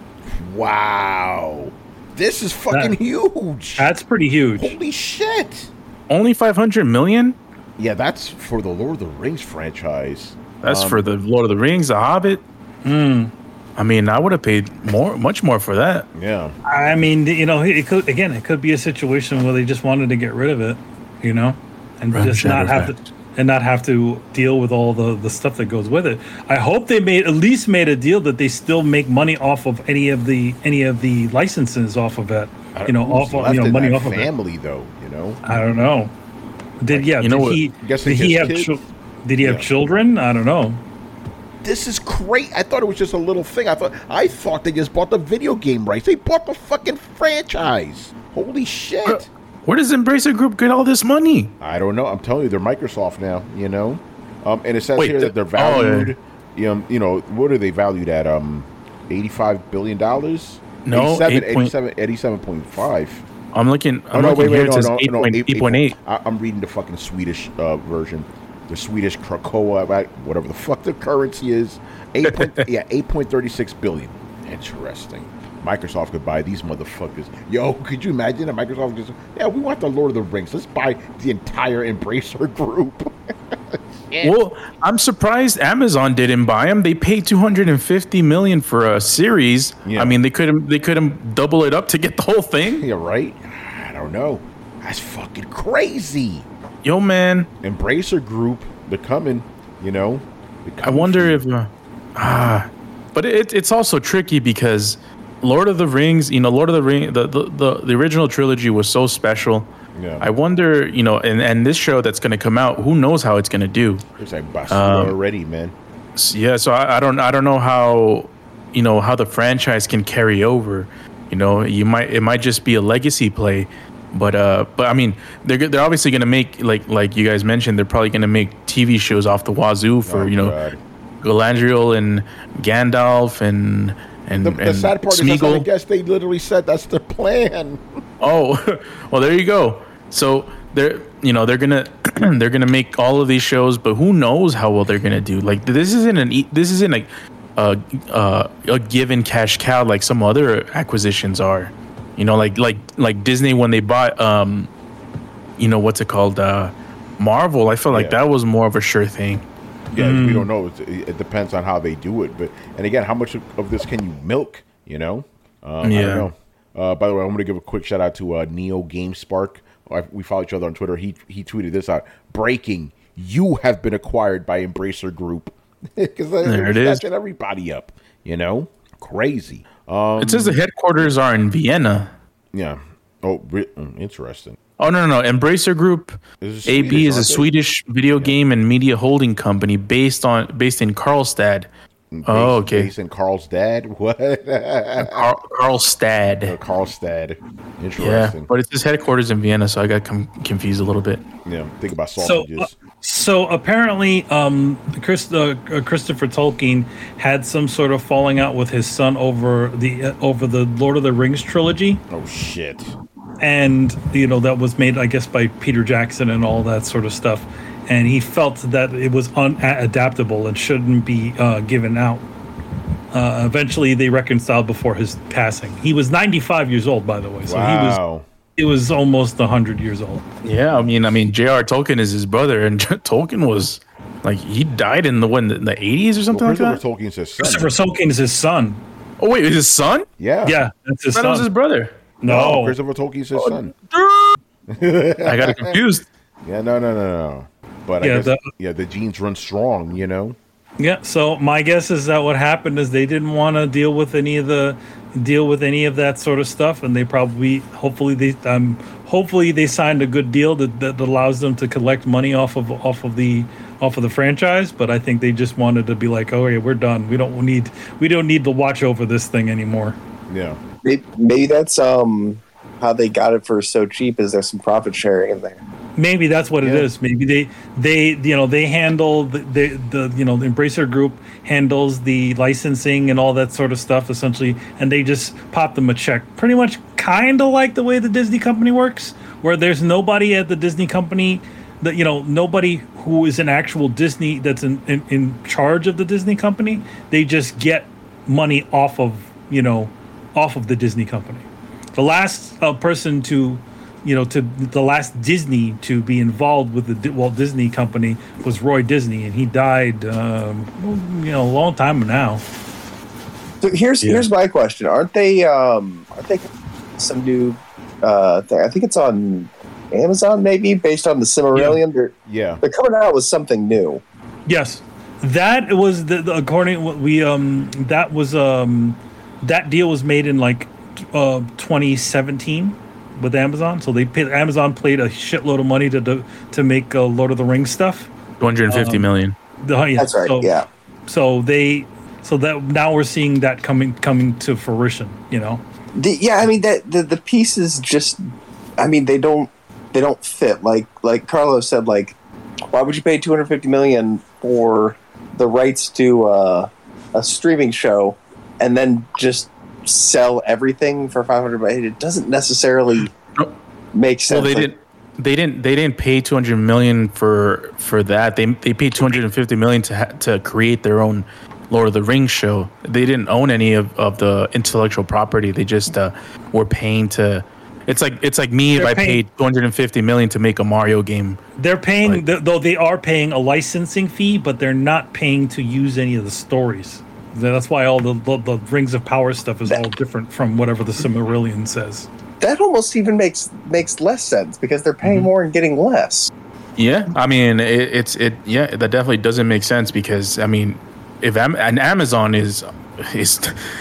B: wow, this is fucking
C: That-
B: huge.
C: That's pretty huge.
B: Holy shit!
D: Only five hundred million.
B: Yeah, that's for the Lord of the Rings franchise.
D: That's
B: Um,
D: for the Lord of the Rings, The Hobbit. I mean, I would have paid more, much more for that.
B: Yeah,
C: I mean, you know, it could again, it could be a situation where they just wanted to get rid of it, you know, and
D: Right,
C: just not
D: shadow
C: have
D: effect.
C: to and not have to deal with all the the stuff that goes with it. I hope they made at least made a deal that they still make money off of any of the any of the licenses off of it.
B: I
C: You know,
B: don't- who's
C: off of,
B: left
C: you know
B: in
C: money
B: that
C: off of it.
B: family though. You know,
C: I don't know. Did yeah?
D: you know
C: did
D: what-
C: he
B: Guessing
C: did he
B: his
C: have
B: kids?
C: chil- did he have
B: Yeah.
C: children? I don't know.
B: this is great. I thought it was just a little thing. I thought I thought they just bought the video game rights. They bought the fucking franchise. Holy shit!
D: Where does Embracer Group get all this money?
B: I don't know. I'm telling you, they're Microsoft now. You know, um, and it says
D: Wait,
B: here
D: the-
B: that they're
D: oh, yeah.
B: valued. you, know, you know, what are they valued at? Um, eighty-five billion dollars.
D: No,
B: eighty-seven,
D: eight point-
B: eighty-seven, eighty-seven point five.
D: I'm looking.
B: Oh
D: I'm
B: no,
D: looking
B: wait,
D: here.
B: wait,
D: It
B: no,
D: says
B: no,
D: eight
B: no,
D: point eight point eight.
B: I, I'm reading the fucking Swedish uh, version. the Swedish Krakoa, whatever the fuck the currency is. Eight point, yeah, eight point three six billion. Interesting. Microsoft could buy these motherfuckers. Yo, could you imagine that Microsoft just, yeah, we want the Lord of the Rings. Let's buy the entire Embracer group.
D: Yeah. Well, I'm surprised Amazon didn't buy them. They paid two hundred fifty million dollars for a series. Yeah. I mean, they couldn't they couldn't double it up to get the whole thing.
B: Yeah, right? I don't know. That's fucking crazy.
D: Yo, man.
B: Embracer Group, they're coming, you know.
D: I wonder if uh, ah, but it, it's also tricky because Lord of the Rings, you know, Lord of the Ring, the the, the, the original trilogy was so special. Yeah. I wonder, you know, and, and this show that's going to come out, who knows how it's going to do?
B: It's like Basura um, already, man.
D: Yeah, so I, I don't, I don't know how, you know, how the franchise can carry over. You know, you might, it might just be a legacy play, but, uh, but I mean, they're they're obviously going to make like like you guys mentioned, they're probably going to make T V shows off the wazoo for oh, you know, God. Galadriel and Gandalf and. And,
B: the, the
D: and
B: sad part
D: Smeagol.
B: is, I guess they literally said that's their plan.
D: Oh, well, there you go. So they're, you know, they're gonna they're gonna make all of these shows, but who knows how well they're gonna do? Like this isn't an this isn't like a uh, a given cash cow like some other acquisitions are. You know, like like like Disney when they bought, um, you know, what's it called, uh, Marvel. I felt like yeah. that was more of a sure thing.
B: Yeah, mm. we don't know. It, it depends on how they do it. But and again, how much of, of this can you milk? You know, um, yeah. I don't know. Uh, by the way, I'm going to give a quick shout out to uh, Neo GameSpark. We follow each other on Twitter. He he tweeted this out: "Breaking, you have been acquired by Embracer Group." Because they're catching everybody up. You know, crazy. Um,
D: it says the headquarters are in Vienna.
B: Yeah. Oh, interesting.
D: Oh no no no! Embracer Group A B is a Swedish video yeah. game and media holding company based on based in Karlstad.
B: Based,
D: oh, okay.
B: Based in Karlstad? What?
D: Car- Karlstad.
B: Oh, Karlstad. Interesting.
D: Yeah, but it's his headquarters in Vienna, so I got com- confused a little bit.
B: Yeah, think about sausages.
C: So, uh, so apparently, um, Chris, uh, Christopher Tolkien had some sort of falling out with his son over the uh, over the Lord of the Rings trilogy.
B: Oh shit!
C: And you know that was made, I guess, by Peter Jackson and all that sort of stuff. And he felt that it was unadaptable and shouldn't be uh, given out. Uh, eventually, they reconciled before his passing. He was ninety-five years old, by the way. So
B: wow.
C: he was, it was almost one hundred years old.
D: Yeah, I mean, I mean, J R. Tolkien is his brother, and Tolkien was like he died in the when the, the eighties or something
B: well,
D: like that.
B: Christopher Tolkien's his son.
C: Christopher Tolkien is his son.
D: Oh wait, is his son?
B: Yeah,
C: yeah, that's his
D: I thought
C: son.
D: That was his brother.
C: No,
B: no Christopher Tolkien's his son.
D: I got it confused.
B: Yeah, no, no, no, no. But
C: yeah,
B: I guess,
C: the,
B: yeah, the genes run strong, you know.
C: Yeah. So my guess is that what happened is they didn't want to deal with any of the deal with any of that sort of stuff, and they probably, hopefully, they um, hopefully they signed a good deal that, that allows them to collect money off of off of the off of the franchise. But I think they just wanted to be like, oh, yeah, we're done. We don't need we don't need to watch over this thing anymore.
B: Yeah.
F: Maybe, maybe that's um how they got it for so cheap. Is there some profit sharing in there?
C: Maybe that's what yeah. it is. Maybe they, they, you know, they handle the, the, the, you know, the Embracer Group handles the licensing and all that sort of stuff, essentially, and they just pop them a check. Pretty much, kind of like the way the Disney company works, where there's nobody at the Disney company that, you know, nobody who is an actual Disney that's in, in, in charge of the Disney company. They just get money off of, you know, off of the Disney company. The last uh, person to You know, to the last Disney to be involved with the Walt Disney Company was Roy Disney, and he died, um, you know, a long time now.
F: So here's yeah. here's my question: Aren't they? Um, aren't they some new uh, thing? I think it's on Amazon, maybe based on the Silmarillion.
B: Yeah.
F: They're,
B: yeah,
F: they're coming out with something new.
C: Yes, that was the, the according we um that was um that deal was made in like uh twenty seventeen. With Amazon, so they paid, Amazon paid a shitload of money to to, to make uh, Lord of the Rings stuff.
D: Two hundred fifty um, million.
C: The, yeah,
F: That's right.
C: So,
F: yeah.
C: So they, so that now we're seeing that coming coming to fruition. You know.
F: The, yeah, I mean that the the pieces just, I mean they don't they don't fit. Like like Carlos said, like why would you pay two hundred fifty million for the rights to uh, a streaming show, and then just sell everything for five hundred? It doesn't necessarily make sense.
D: Well, they
F: like,
D: didn't. they didn't they didn't pay two hundred million for for that. They they paid two hundred fifty million to ha- to create their own Lord of the Rings show. They didn't own any of, of the intellectual property. They just uh, were paying to. It's like it's like me
C: They're
D: if I
C: paying-
D: paid two hundred fifty million to make a Mario game.
C: They're paying,
D: Like-
C: th- though they are paying a licensing fee, but they're not paying to use any of the stories. That's why all the, the, the Rings of Power stuff is all different from whatever the Silmarillion says.
F: That almost even makes makes less sense because they're paying
D: Mm-hmm.
F: more and getting less.
D: Yeah, I mean it, it's it. Yeah, that definitely doesn't make sense because I mean, if Am- and Amazon is is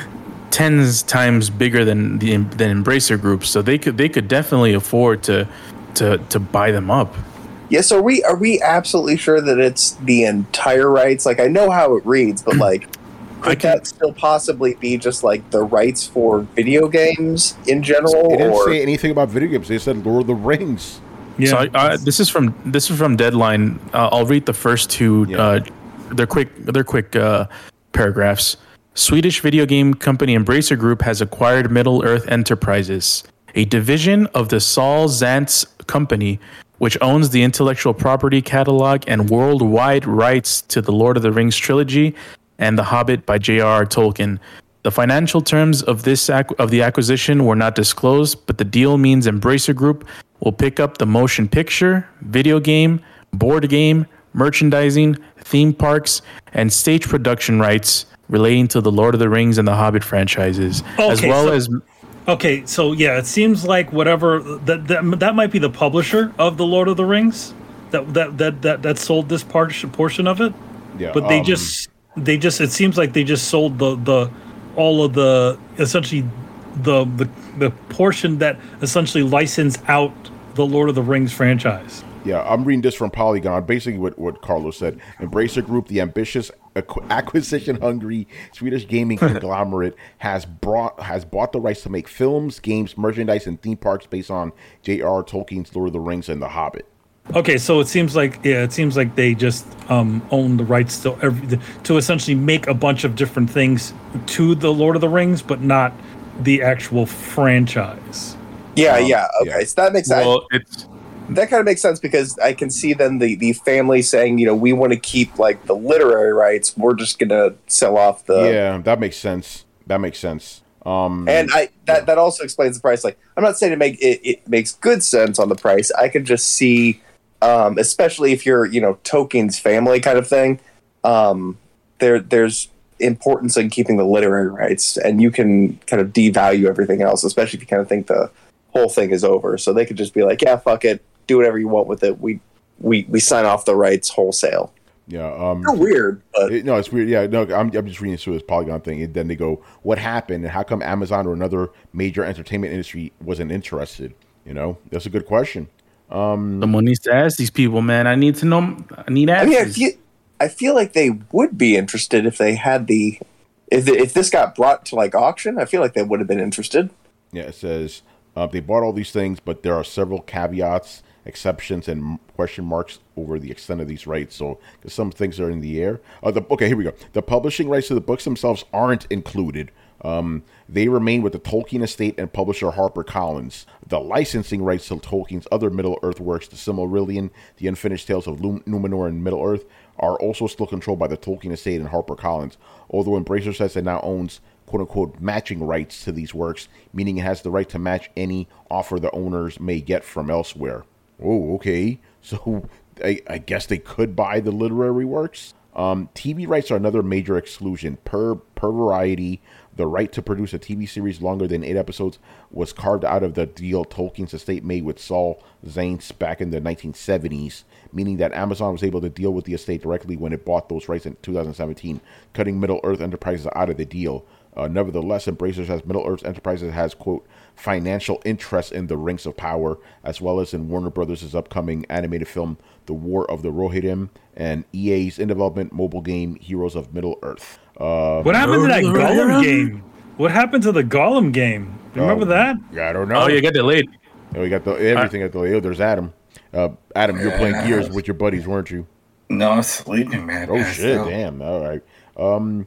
D: tens times bigger than the than Embracer Group, so they could they could definitely afford to to to buy them up.
F: Yes, are we are we absolutely sure that it's the entire rights? Like I know how it reads, but like
D: I
F: could
D: can-
F: that still possibly be just like the rights for video games in general?
B: They didn't
F: or
B: say anything about video games. They said Lord of the Rings.
C: Yeah,
D: So I, I, this is from this is from Deadline. Uh, I'll read the first two.
B: Yeah.
D: Uh, they're quick. They're quick uh, paragraphs. Swedish video game company Embracer Group has acquired Middle Earth Enterprises, a division of the Saul Zaentz company, which owns the intellectual property catalog and worldwide rights to the Lord of the Rings trilogy and The Hobbit by J R R. Tolkien. The financial terms of this ac- of the acquisition were not disclosed, but the deal means Embracer Group will pick up the motion picture, video game, board game, merchandising, theme parks, and stage production rights relating to the Lord of the Rings and the Hobbit franchises, as
C: Okay,
D: well
C: so-
D: as
C: Okay, so yeah, it seems like whatever that that, that might be the publisher of the Lord of the Rings that that that that, that sold this part portion of it.
B: Yeah,
C: But they
B: um,
C: just they just it seems like they just sold the the all of the essentially the the the portion that essentially licensed out the Lord of the Rings franchise.
B: Yeah, I'm reading this from Polygon. Basically, what, what Carlos said. Embracer Group, the ambitious, acqu- acquisition-hungry Swedish gaming conglomerate, has brought has bought the rights to make films, games, merchandise, and theme parks based on J R R. Tolkien's Lord of the Rings and The Hobbit.
C: Okay, so it seems like yeah, it seems like they just um, own the rights to every, to essentially make a bunch of different things to the Lord of the Rings, but not the actual franchise.
F: yeah,
B: Um,
F: yeah, okay.
B: yeah.
F: So that makes sense.
D: well, it's
F: That kind of makes sense because I can see then the, the family saying, you know, we want to keep like the literary rights. We're just gonna sell off the
B: yeah, that makes sense. That makes sense. Um,
F: and I that, that also explains the price. Like I'm not saying it make it, it makes good sense on the price. I could just see, um, especially if you're you know Tolkien's family kind of thing. Um, there there's importance in keeping the literary rights, and you can kind of devalue everything else, especially if you kind of think the whole thing is over. So they could just be like, yeah, fuck it. Do whatever you want with it. We we we sign off the rights wholesale.
B: yeah. Um,
F: Kind of weird, but
B: It- no, it's weird. Yeah, no, I'm, I'm just reading through this Polygon thing, and then they go, "What happened, and how come Amazon or another major entertainment industry wasn't interested?" You know, that's a good question.
D: someone needs to ask these people, man. I need to know. I need
F: I
D: answers.
F: mean, I feel I feel like they would be interested if they had the if the, if this got brought to like auction. I feel like they would have been interested.
B: Yeah, it says uh, they bought all these things, but there are several caveats, exceptions, and question marks over the extent of these rights. So, because some things are in the air. Uh, the, okay, here we go. The publishing rights to the books themselves aren't included. Um, they remain with the Tolkien estate and publisher HarperCollins. The licensing rights to Tolkien's other Middle-earth works, The Silmarillion, The Unfinished Tales of Lum- Numenor and Middle-earth, are also still controlled by the Tolkien estate and HarperCollins, although Embracer says it now owns quote-unquote matching rights to these works, meaning it has the right to match any offer the owners may get from elsewhere. Oh, okay. So I, I guess they could buy the literary works. Um, T V rights are another major exclusion. Per per Variety, the right to produce a T V series longer than eight episodes was carved out of the deal Tolkien's estate made with Saul Zaentz back in the nineteen seventies, meaning that Amazon was able to deal with the estate directly when it bought those rights in two thousand seventeen, cutting Middle-earth Enterprises out of the deal. Uh, nevertheless, Embracer says Middle-earth Enterprises has, quote, financial interest in the Rings of Power, as well as in Warner Brothers' upcoming animated film, The War of the Rohirrim, and E A's in-development mobile game, Heroes of Middle-earth. Uh,
C: What happened to that
D: Lord of the
C: Gollum
D: Rings?
C: game? What happened to the Gollum game? Remember
B: Um,
C: that?
B: I don't know.
D: oh, you got delayed.
B: Oh, we got the everything at the oh, there's Adam. Uh, Adam, you're playing Gears with your buddies, weren't you?
G: No, I'm sleeping, man.
B: Oh
G: Passed
B: shit!
G: out.
B: Damn. All right. Um,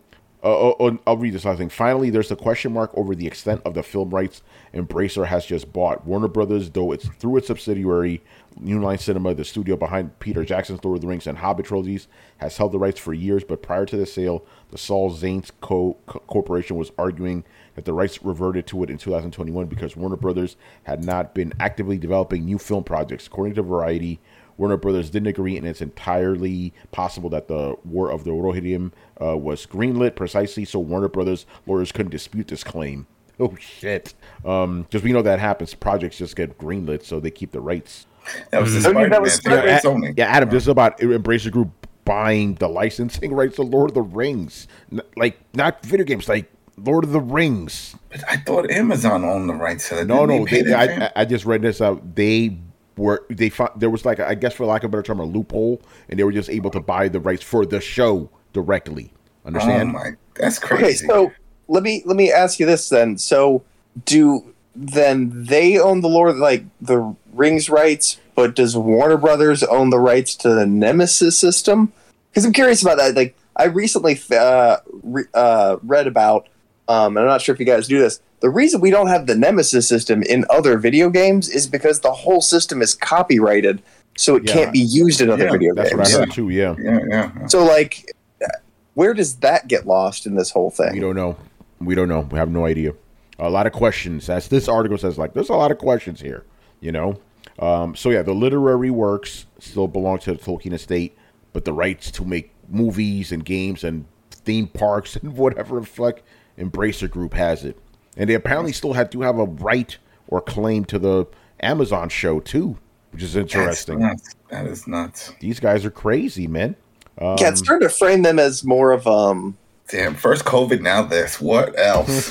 B: Uh, oh, I'll read this last thing. Finally, there's a question mark over the extent of the film rights Embracer has just bought. Warner Brothers, though it's through its subsidiary, New Line Cinema, the studio behind Peter Jackson's Lord of the Rings and Hobbit trilogies, has held the rights for years. But prior to the sale, the Saul Zaentz Co- Co- Corporation was arguing that the rights reverted to it in two thousand twenty-one because Warner Brothers had not been actively developing new film projects. According to Variety, Warner Brothers didn't agree, and it's entirely possible that the War of the Rohirrim uh, was greenlit precisely so Warner Brothers lawyers couldn't dispute this claim. Oh, shit. Because um, we know that happens. Projects just get greenlit, so they keep the rights.
G: That was the
F: I mean,
G: Spider-Man.
F: that was
G: thing.
B: Yeah,
G: It's
B: A-
G: only-
B: yeah, Adam, this is about Embracer Group buying the licensing rights to Lord of the Rings. N- like, not video games, like Lord of the Rings.
G: But I thought Amazon owned the rights to that.
B: No,
G: Didn't
B: no,
G: pay
B: they,
G: that
B: I,
G: fee?
B: I- I just read this out. They were they found there was like a, I guess for lack of a better term a loophole, and they were just able to buy the rights for the show directly.
G: Oh
B: Understand?
G: my, that's
F: Okay,
G: crazy.
F: so let me let me ask you this then. So do then they own the Lord like the Rings rights, but does Warner Brothers own the rights to the Nemesis system? Because I'm curious about that. Like I recently uh, re- uh, read about, um, and I'm not sure if you guys do this. The reason we don't have the Nemesis system in other video games is because the whole system is copyrighted, so it
B: Yeah.
F: can't be used in other
G: Yeah,
F: video
B: That's
F: games.
B: what I heard too. Yeah,
G: yeah, yeah. yeah.
F: So like, where does that get lost in this whole thing?
B: we don't know. We don't know. We have no idea. A lot of questions. As this article says, like there's a lot of questions here. You know. Um, so yeah, the literary works still belong to the Tolkien estate, but the rights to make movies and games and theme parks and whatever the fuck Embracer Group has it. And they apparently still have to have a right or claim to the Amazon show too, which is interesting.
G: That's nuts. That is nuts.
B: These guys are crazy, man. Um,
F: Yeah, it's starting to frame them as more of um.
G: Damn, first COVID, now this. What else?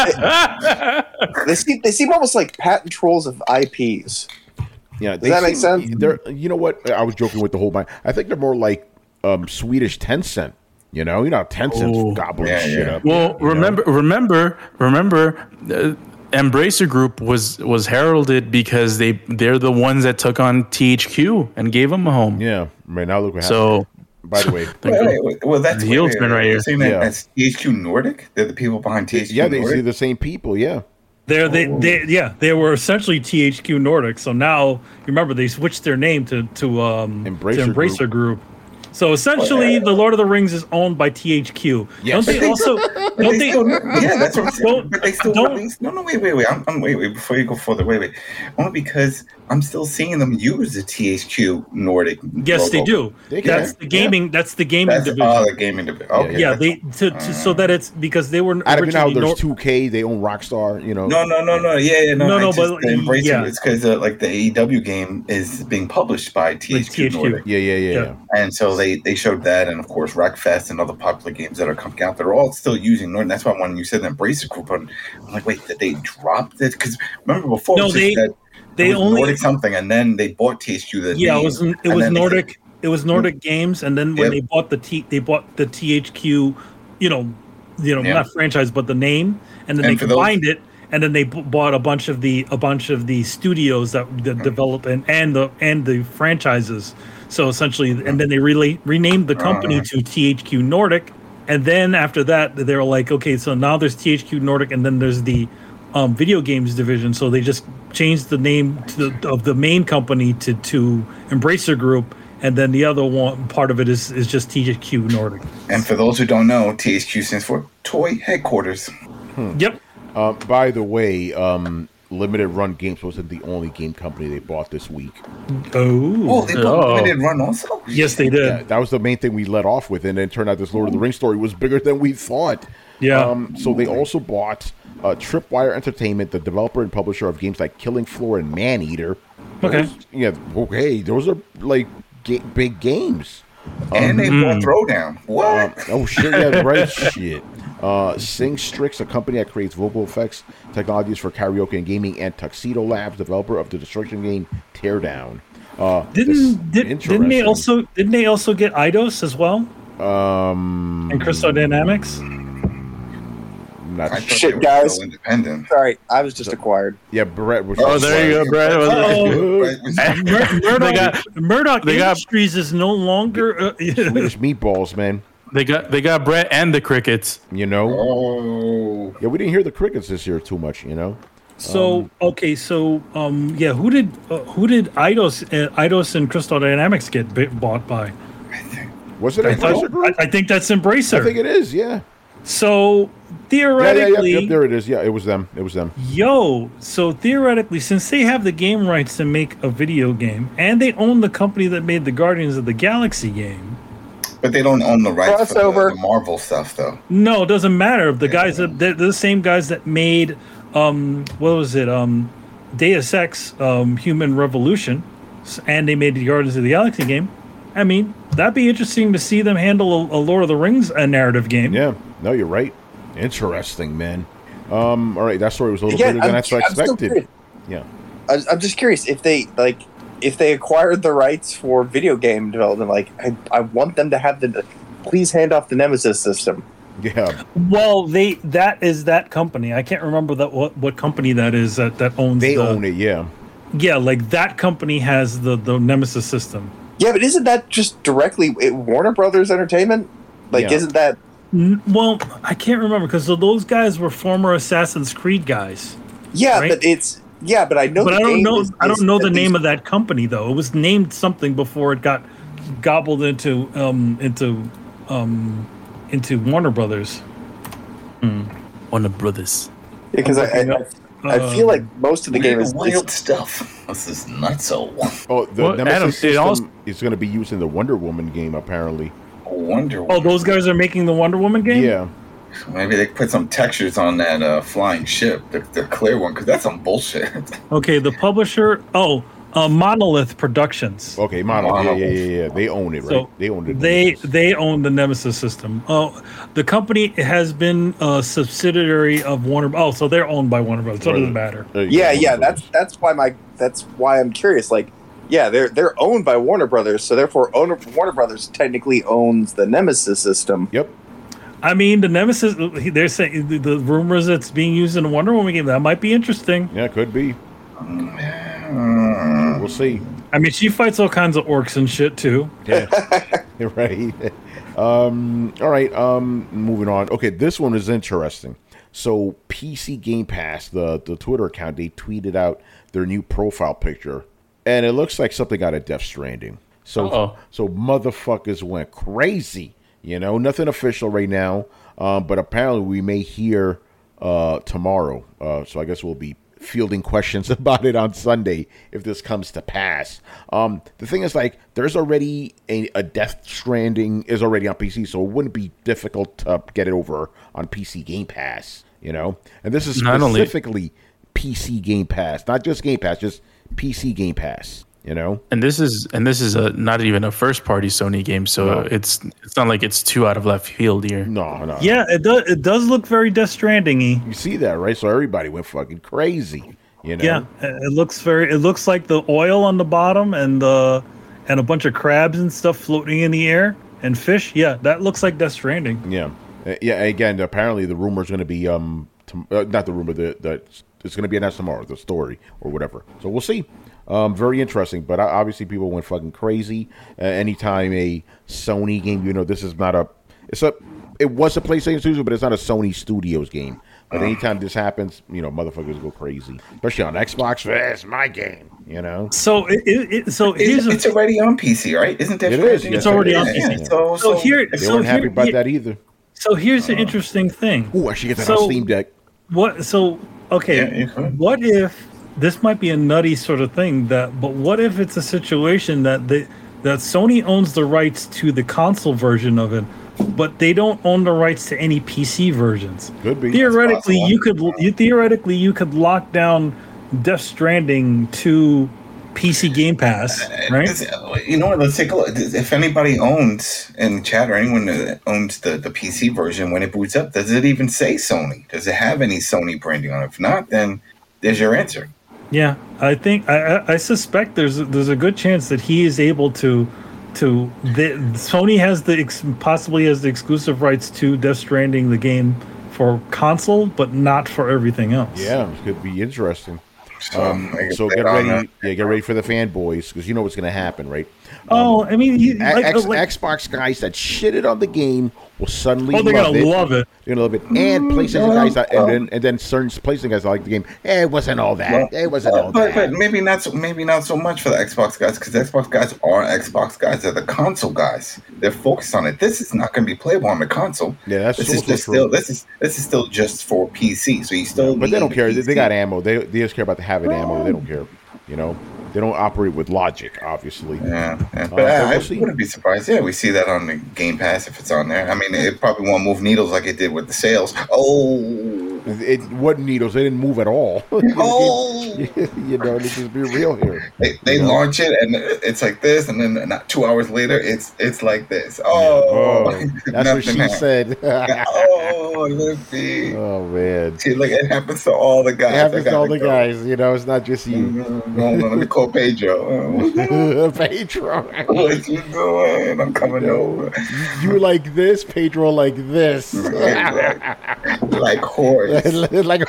F: They seem they seem almost like patent trolls of I Ps.
B: yeah,
F: Does that make sense?
B: They're, you know what? I was joking with the whole mind. I think they're more like um, Swedish Tencent. You know, you know, how Tencent's
D: Oh.
B: gobbling
G: Yeah,
B: shit
G: yeah.
B: up.
D: Well,
B: you know?
D: remember, remember, remember, uh, Embracer Group was was heralded because they they're the ones that took on T H Q and gave them a home.
B: Yeah, right now look what happened.
D: So,
B: By the way,
G: wait, wait, wait, well, that's
D: The heel spin right here.
G: You're saying that
B: Yeah.
G: that's T H Q Nordic? They're the people behind T H Q
B: yeah, they
G: Nordic?
B: see the same people. Yeah,
C: They're they, they yeah they were essentially T H Q Nordic. So now you remember they switched their name to to um
B: Embracer
C: to Embracer Group. So essentially, the Lord of the Rings is owned by T H Q.
B: Yes.
C: Don't they
G: But they
C: also?
G: But
C: Don't
G: they
C: they?
G: still, yeah, that's what I'm saying.
C: Don't-
G: But they still
C: don't-
G: release. No, no, wait, wait, wait. I'm, I'm wait, wait. Before you go further, wait, wait. Only because I'm still seeing them use the T H Q Nordic.
C: Yes, they
G: logo.
C: do.
B: They can,
C: That's the gaming. That's the gaming
G: That's
C: division.
G: oh, the gaming division. Okay,
C: yeah,
G: that's-
C: they to, to so that it's because they were
B: out of it now,
C: originally
B: there's
C: Nor-
B: two K. They own Rockstar. You know.
G: No, no, no, no. Yeah, yeah, no,
C: No,
G: I
C: no,
G: just,
C: but
G: the Embracer,
C: yeah.
G: it's because uh, like the A E W game is being published by T H Q
C: T H Q.
G: Nordic,
B: Yeah, yeah, yeah.
C: Yeah.
B: yeah.
G: and so they they showed that, and of course Wreckfest and other popular games that are coming out. They're all still using Nordic. That's why when you said the Embracer Group, I'm like, wait, did they drop this? Because remember before,
C: No,
G: it was just
C: they-
G: that
C: they
G: it was
C: only-
G: Nordic something, and then they bought T H Q. The
C: Yeah,
G: name,
C: it was it
G: and
C: was
G: then they
C: Nordic.
G: said-
C: It was Nordic Games, and then when
G: Yep.
C: they bought the T, they bought the T H Q, you know, you know,
G: Yeah.
C: not franchise, but the name, and then
G: And
C: they
G: for those-
C: combined it, and then they b- bought a bunch of the a bunch of the studios that, that
G: Hmm.
C: develop and and the and the franchises. So essentially, and then they really renamed the company
G: Uh-huh.
C: to T H Q Nordic, and then after that, they were like, okay, so now there's T H Q Nordic, and then there's the um, video games division. So they just changed the name to the, of the main company to to Embracer Group, and then the other one part of it is is just T H Q Nordic.
G: And for those who don't know, T H Q stands for Toy Headquarters.
C: Yep.
B: Uh, by the way, um, Limited Run Games wasn't the only game company they bought this week.
C: Oh.
G: Oh, they bought
D: Oh.
G: Limited Run also.
C: Yes, they did.
B: Yeah, that was the main thing we let off with, and then it turned out this Lord of the Rings story was bigger than we thought.
C: Yeah.
B: Um, so they also bought uh, Tripwire Entertainment, the developer and publisher of games like Killing Floor and Maneater.
C: Okay.
B: Those- yeah. Okay. Those are like ga- big games.
G: And they bought Throwdown. What?
B: Oh shit! Yeah, right. Shit. Uh, Sing Strix, a company that creates vocal effects technologies for karaoke and gaming, and Tuxedo Labs, developer of the destruction game Teardown. Uh, this-
C: Didn't did, didn't they
B: interesting.
C: also didn't they also get Eidos as well
B: Um,
C: and Crystal Dynamics?
B: not
G: I
B: sure.
G: thought
F: Shit,
G: they were
F: guys.
G: still independent.
F: Sorry, I was just acquired.
B: Yeah, Brett was.
D: oh, there you go, Brad.
C: Oh.
G: Right, we-
C: Mur- Murdoch,
D: They got-
C: Murdoch
D: they got-
C: Industries is no longer. Uh,
B: Swedish meatballs, man.
D: They got they got Brett and the crickets.
B: You know,
G: Oh,
B: yeah, we didn't hear the crickets this year too much. You know,
C: So okay, so um, yeah, who did uh, who did Eidos uh, Eidos and Crystal Dynamics get bi- bought by?
B: was it
C: I,
B: Embracer
C: thought-
B: Group?
C: I, I think that's Embracer.
B: I think it is. Yeah.
C: so
B: Yeah, yeah,
C: theoretically,
B: yeah, yep, there it is. Yeah, it was them. It was them.
C: yo, so theoretically, since they have the game rights to make a video game, and they own the company that made the Guardians of the Galaxy game,
G: but they don't own the rights for
F: Crossover.
G: the, the Marvel stuff, though.
C: no, it doesn't matter. The guys that they're the same guys that made um, what was it, um, Deus Ex, um, Human Revolution, s- and they made the Guardians of the Galaxy game. I mean, that'd be interesting to see them handle a, a Lord of the Rings a narrative game.
B: Yeah. No, you're right. Interesting, man. Um. All right, that story was a little
F: Again,
B: better than I
F: I'm, I'm still
B: expected.
F: curious.
B: Yeah.
F: I, I'm just curious if they like if they acquired the rights for video game development. Like, I, I want them to have the please hand off the Nemesis system.
B: Yeah.
C: Well, they that is that company. I can't remember that what, what company that is that, that owns.
B: They
C: the,
B: own it. Yeah.
C: Yeah, like that company has the the Nemesis system.
F: Yeah, but isn't that just directly it, Warner Brothers Entertainment? Like,
B: Yeah.
F: isn't that?
C: N- Well, I can't remember because those guys were former Assassin's Creed guys.
F: Yeah,
C: Right?
F: but it's yeah, but I know.
C: But
F: the
C: I don't
F: game
C: know.
F: is-
C: I
F: is
C: don't know the
F: at
C: name
F: least-
C: of that company though. It was named something before it got gobbled into um into um into Warner Brothers.
D: One of brothers.
F: because I, I, I feel
C: Um,
F: like most of the game is,
G: wild
F: is
G: stuff. This is nutso.
B: Oh, the
D: Well,
B: Nemesis
D: Adam, it
B: system
D: also-
B: is going to be used in the Wonder Woman game, apparently.
G: Wonder
C: Oh,
G: Woman.
C: those guys are making the Wonder Woman game.
B: Yeah.
G: Maybe they put some textures on that uh, flying ship, the, the clear one, because that's some bullshit.
C: Okay, the publisher. Oh, uh, Monolith Productions.
B: Okay, Mono. Yeah,
G: Mono.
B: yeah, yeah, yeah. They own it, right?
C: So
B: they own it.
C: They they own the Nemesis system. Oh, the company has been a subsidiary of Warner. Oh, so they're owned by Warner Brothers. So it doesn't matter.
B: There you
F: yeah,
B: go,
F: yeah.
B: Warner
F: That's that's why my that's why I'm curious. Like, yeah, they're they're owned by Warner Brothers, so therefore owner, Warner Brothers technically owns the Nemesis system.
B: Yep.
C: I mean, the Nemesis. They're saying the, the rumors that's being used in a Wonder Woman game that might be interesting.
B: Yeah, could be.
G: Mm.
B: We'll see.
C: I mean, she fights all kinds of orcs and shit too.
B: Yeah. You're right. Um, all right. Um, moving on. Okay, this one is interesting. So, P C Game Pass, the the Twitter account, they tweeted out their new profile picture, and it looks like something out of Death Stranding. So,
D: Uh-oh.
B: so motherfuckers went crazy. You know, nothing official right now, um, but apparently we may hear uh, tomorrow. Uh, so I guess we'll be fielding questions about it on Sunday if this comes to pass. Um, the thing is, like, there's already a, a Death Stranding is already on P C, so it wouldn't be difficult to get it over on P C Game Pass, you know? And this is
D: Not only-
B: specifically P C Game Pass, not just Game Pass, just P C Game Pass, you know?
D: And this is and this is a not even a first party Sony game, so
B: No.
D: it's it's not like it's too out of left field here.
B: No, no.
C: Yeah, it does. It does look very Death Stranding-y.
B: You see that, right? So everybody went fucking crazy, you know?
C: Yeah, it looks very. It looks like the oil on the bottom and the and a bunch of crabs and stuff floating in the air and fish. Yeah, that looks like Death Stranding.
B: Yeah, Uh, yeah. Again, apparently the rumor is going to be um, to, uh, not the rumor that that it's going to be announced tomorrow, the story or whatever. So we'll see. Um, very interesting, but uh, obviously people went fucking crazy. Uh, anytime a Sony game, you know, this is not a. It's a. It was a PlayStation Studio, but it's not a Sony Studios game. But anytime this happens, you know, motherfuckers go crazy, especially on Xbox. It's my game, you know.
C: So it, it, it so here's
G: It's,
C: a,
G: it's already on P C, right? Isn't that
B: It
G: Stranding?
B: is, yes,
C: It's already
B: it
C: on
B: is.
C: P C.
G: Yeah, so,
C: so
G: so
C: here.
B: They
C: so
B: weren't happy
C: here,
B: about
C: yeah,
B: that either.
C: So here's the interesting thing.
B: Ooh, I should get that
C: So-
B: on Steam Deck.
C: What? So okay.
G: Yeah, you could.
C: What if this might be a nutty sort of thing that? But what if it's a situation that they that Sony owns the rights to the console version of it, but they don't own the rights to any P C versions?
B: Could be.
C: Theoretically,
G: possible.
C: you could you theoretically you could lock down Death Stranding to P C Game Pass, right?
G: It's- You know what? Let's take a look. If anybody owns in the chat or anyone that owns the, the P C version, when it boots up, does it even say Sony? Does it have any Sony branding on it? If not, then there's your answer.
C: Yeah, I think I, I- I suspect there's there's a good chance that he is able to to the, Sony has the ex, possibly has the exclusive rights to Death Stranding the game for console, but not for everything else.
B: Yeah, it could be interesting.
G: So,
B: Um,
G: I guess
B: so
G: that
B: get
G: on
B: ready,
G: that.
B: yeah, get ready for the fanboys because you know what's going to happen, right?
C: Oh, I mean, you, like,
B: X,
C: like,
B: Xbox guys that shitted on the game will suddenly
C: oh, they're
B: love
C: gonna
B: it.
C: love it.
B: They're gonna love it. And PlayStation
G: no,
B: guys, that, and
G: no.
B: then and then certain PlayStation guys that like the game. Eh, it wasn't all that.
G: Well,
B: it wasn't all
G: but,
B: that.
G: but maybe not so maybe not so much for the Xbox guys, because Xbox guys are Xbox guys. They're the console guys. They're focused on it. This is not going to be playable on the console.
B: Yeah, that's
G: this
B: so,
G: is
B: so
G: just
B: true.
G: still this is this is still just for P C. So you still
B: But they don't
G: need
B: care.
G: the
B: They,
G: P C.
B: they got ammo. They they just care about the having ammo. They don't care. You know, they don't operate with logic, obviously.
G: Yeah, yeah.
B: Uh,
G: but
B: but
G: I,
B: we'll
G: I
B: see.
G: wouldn't be surprised. Yeah, we see that on the Game Pass if it's on there. I mean, it probably won't move needles like it did with the sales. Oh,
B: It wasn't needles. They didn't move at all.
G: oh.
B: You know, let's just be real here.
G: They, they
B: You know?
G: launch it and it's like this, and then not two hours later, it's it's like this. Oh,
B: Oh, that's what she
G: nothing
B: said.
G: Oh, Lippy.
B: Oh man,
G: See, like it happens to all the
B: it
G: guys.
B: happens
G: I
B: to all
G: gotta
B: the
G: go.
B: guys. You know, it's not just you.
G: Mhm. Hold on, let me call Pedro.
B: Pedro,
G: What you doing? I'm coming over.
B: you like this, Pedro like this.
G: Like horse.
B: like,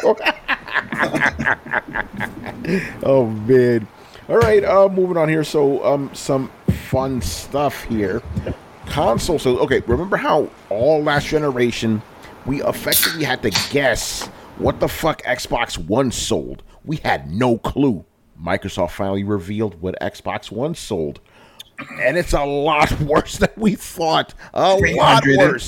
B: oh man. All right, uh, moving on here. So, um, some fun stuff here. Console. So, okay, remember how all last generation we effectively had to guess what the fuck Xbox One sold? We had no clue. Microsoft finally revealed what Xbox One sold, and it's a lot worse than we thought. A lot worse.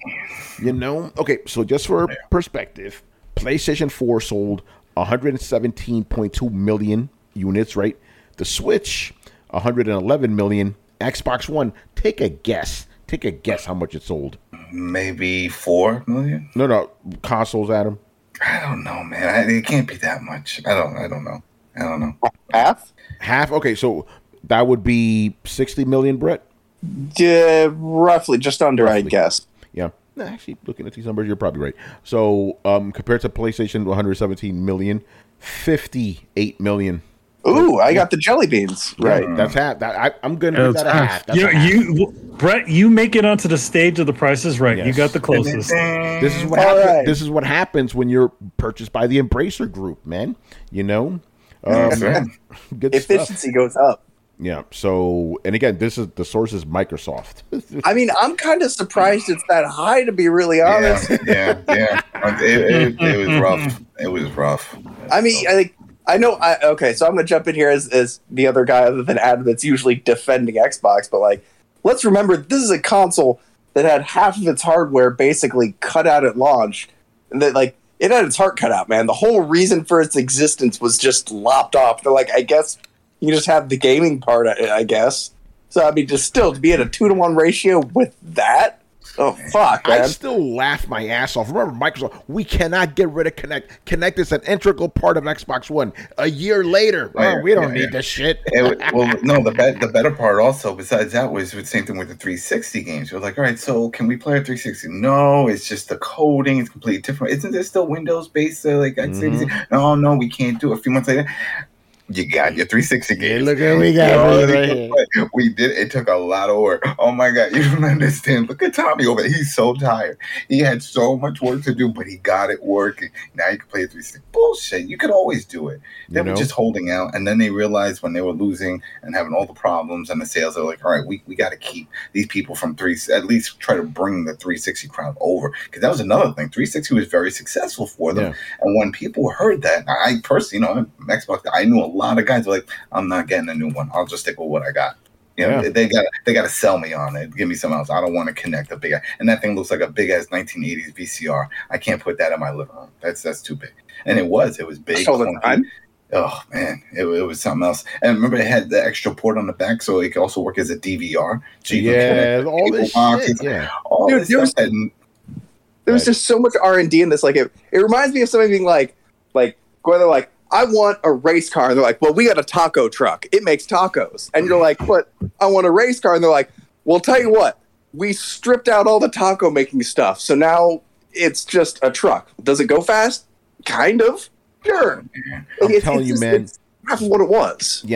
B: You know? Okay, so just for perspective, PlayStation four sold one hundred seventeen point two million units, right? The Switch, one hundred eleven million. Xbox One, take a guess. Take a guess how much it sold.
G: Maybe four million.
B: No, no, consoles, Adam.
G: I don't know, man. I, it can't be that much. I don't. I don't know. I don't know.
F: Half?
B: Half? Okay, so that would be sixty million, Brett?
F: Yeah, roughly, just under, I
B: Roughly.
F: guess.
B: Yeah. Nah, actually, looking at these numbers, you're probably right. So, um, compared to PlayStation, one hundred seventeen million, fifty-eight million.
F: Ooh, I got the jelly beans. Right.
B: Yeah, that's half. That, I, I'm going to
D: Yeah,
B: give that a
D: it's half.
B: half. That's
C: You,
B: a half.
C: you, Brett, you make it onto the stage of the Price is Right. You
B: Yes.
C: got the closest.
B: This is what
F: All
B: happens.
F: right.
B: This is what happens when you're purchased by the Embracer Group, man. You know, um,
G: right.
B: good stuff.
F: Efficiency goes up.
B: Yeah. So, and again, this is the source is Microsoft.
F: I mean, I'm kind of surprised it's that high, to be really
G: Yeah,
F: honest.
G: yeah, yeah. It, it, it was rough. It was rough.
F: I mean, I think I know. I, okay, so I'm gonna jump in here as, as the other guy other than Adam that's usually defending Xbox, but like, let's remember this is a console that had half of its hardware basically cut out at launch, and that like it had its heart cut out. Man, the whole reason for its existence was just lopped off. They're like, I guess you just have the gaming part. I, I guess. So I mean, just still to be at a two to one ratio with that. Oh fuck,
B: I
F: man!
B: still laugh my ass off. Remember, Microsoft, we cannot get rid of Kinect. Kinect is an integral part of Xbox One. A year later, oh,
G: Yeah,
B: we don't
G: yeah,
B: need
G: yeah.
B: this shit.
G: It, well, no, the be- the better part also, besides that, was the same thing with the three sixty games. You're like, all right, so can we play a three sixty? No, it's just the coding. It's completely different. Isn't there still Windows based? Uh, like, X eighty? No, no, we can't do it. A few months later, you got your three sixty
B: Yeah,
G: games.
B: look what we got
G: Oh,
B: right here.
G: we did. It took a lot of work. Oh my god, you don't understand. Look at Tommy over there. He's so tired. He had so much work to do, but he got it working. Now you can play three sixty. Bullshit. You could always do it. They
B: You
G: were
B: know?
G: just holding out, and then they realized when they were losing and having all the problems and the sales, they're like, all right, we, we got to keep these people from three. At least try to bring the three sixty crowd over, because that was another thing. three sixty was very successful for them,
B: Yeah.
G: and when people heard that, I personally, you know, Xbox, I knew a lot of guys were like, I'm not getting a new one. I'll just stick with what I got. You know,
B: Yeah.
G: they got they got to sell me on it. Give me something else. I don't want to connect a big, and that thing looks like a big ass nineteen eighties V C R. I can't put that in my living room. That's that's too big. And it was it was big.
F: All the
G: clunky.
F: time.
G: Oh man, it, it was something else. And remember, it had the extra port on the back, so it could also work as a D V R. So you can
B: Yeah,
G: connect
B: all this
G: cable boxes,
B: shit. Yeah.
G: all
F: Dude,
G: this
F: there was-
G: stuff. And
F: There was
B: Right.
F: just so much R and D in this. Like it, it reminds me of something being like, like going there like, I want a race car, and they're like, well, we got a taco truck. It makes tacos, and you're like, but I want a race car, and they're like, well, tell you what, we stripped out all the taco making stuff, so now it's just a truck. Does it go fast? Kind of. Sure.
B: I'm
F: It's-
B: telling
F: it's
B: you,
F: just-
B: man.
F: it's half of what it was.
B: Yeah,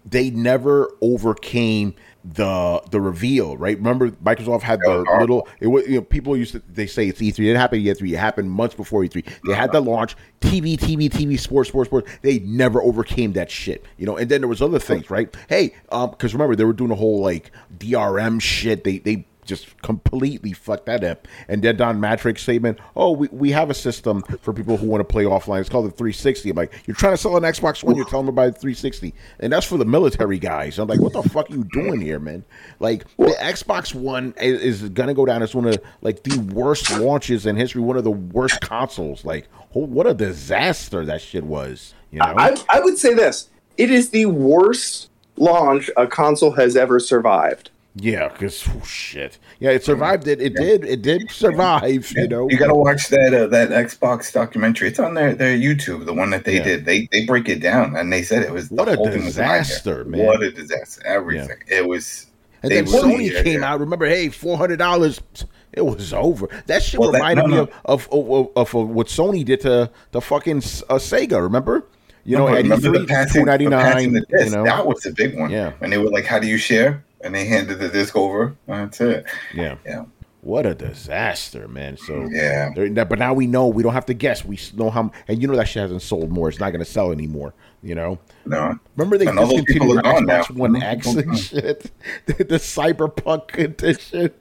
B: they never overcame the the reveal, right? Remember, Microsoft had the little. It was, you know, people used to they say it's E three. It didn't happen at E three. It happened months before E three. They had the launch, T V, T V, T V, sports, sports, sports. They never overcame that shit, you know. And then there was other things, right? Hey, um, because remember they were doing the whole like D R M shit. They they. just completely fucked that up. And then Don Matrix statement, oh, we, we have a system for people who want to play offline. It's called the three sixty. I'm like, you're trying to sell an Xbox One, you're telling me about the three sixty. And that's for the military guys. I'm like, what the fuck are you doing here, man? Like, the Xbox One is, is going to go down as one of, like, the worst launches in history, one of the worst consoles. Like, oh, what a disaster that shit was. You know?
F: I, I would say this. It is the worst launch a console has ever survived.
B: Yeah, because oh, shit. Yeah, it survived. It. It did. It did survive. You know.
G: You got to watch that uh, that Xbox documentary. It's on their, their YouTube. The one that they yeah. did. They they break it down and they said it was
B: what
G: the
B: a
G: whole
B: disaster, man.
G: What a disaster. Everything. Yeah. It was.
B: And then Sony really, came yeah. out. Remember, hey, four hundred dollars. It was over. That shit well, reminded that, no, me no. Of, of, of, of, of what Sony did to the fucking uh, Sega. Remember? You know,
G: remember, remember the passing, two ninety-nine. The disc,
B: you know?
G: That was the big one.
B: Yeah.
G: And they were like, "How do you share?" And they handed the disc over. That's it.
B: Yeah.
G: Yeah.
B: What a disaster, man. So
G: yeah.
B: But now we know. We don't have to guess. We know how. And you know that shit hasn't sold more. It's not going to sell anymore. You know.
G: No.
B: Remember they discontinued the Xbox One
G: now.
B: X and shit. the, the Cyberpunk edition.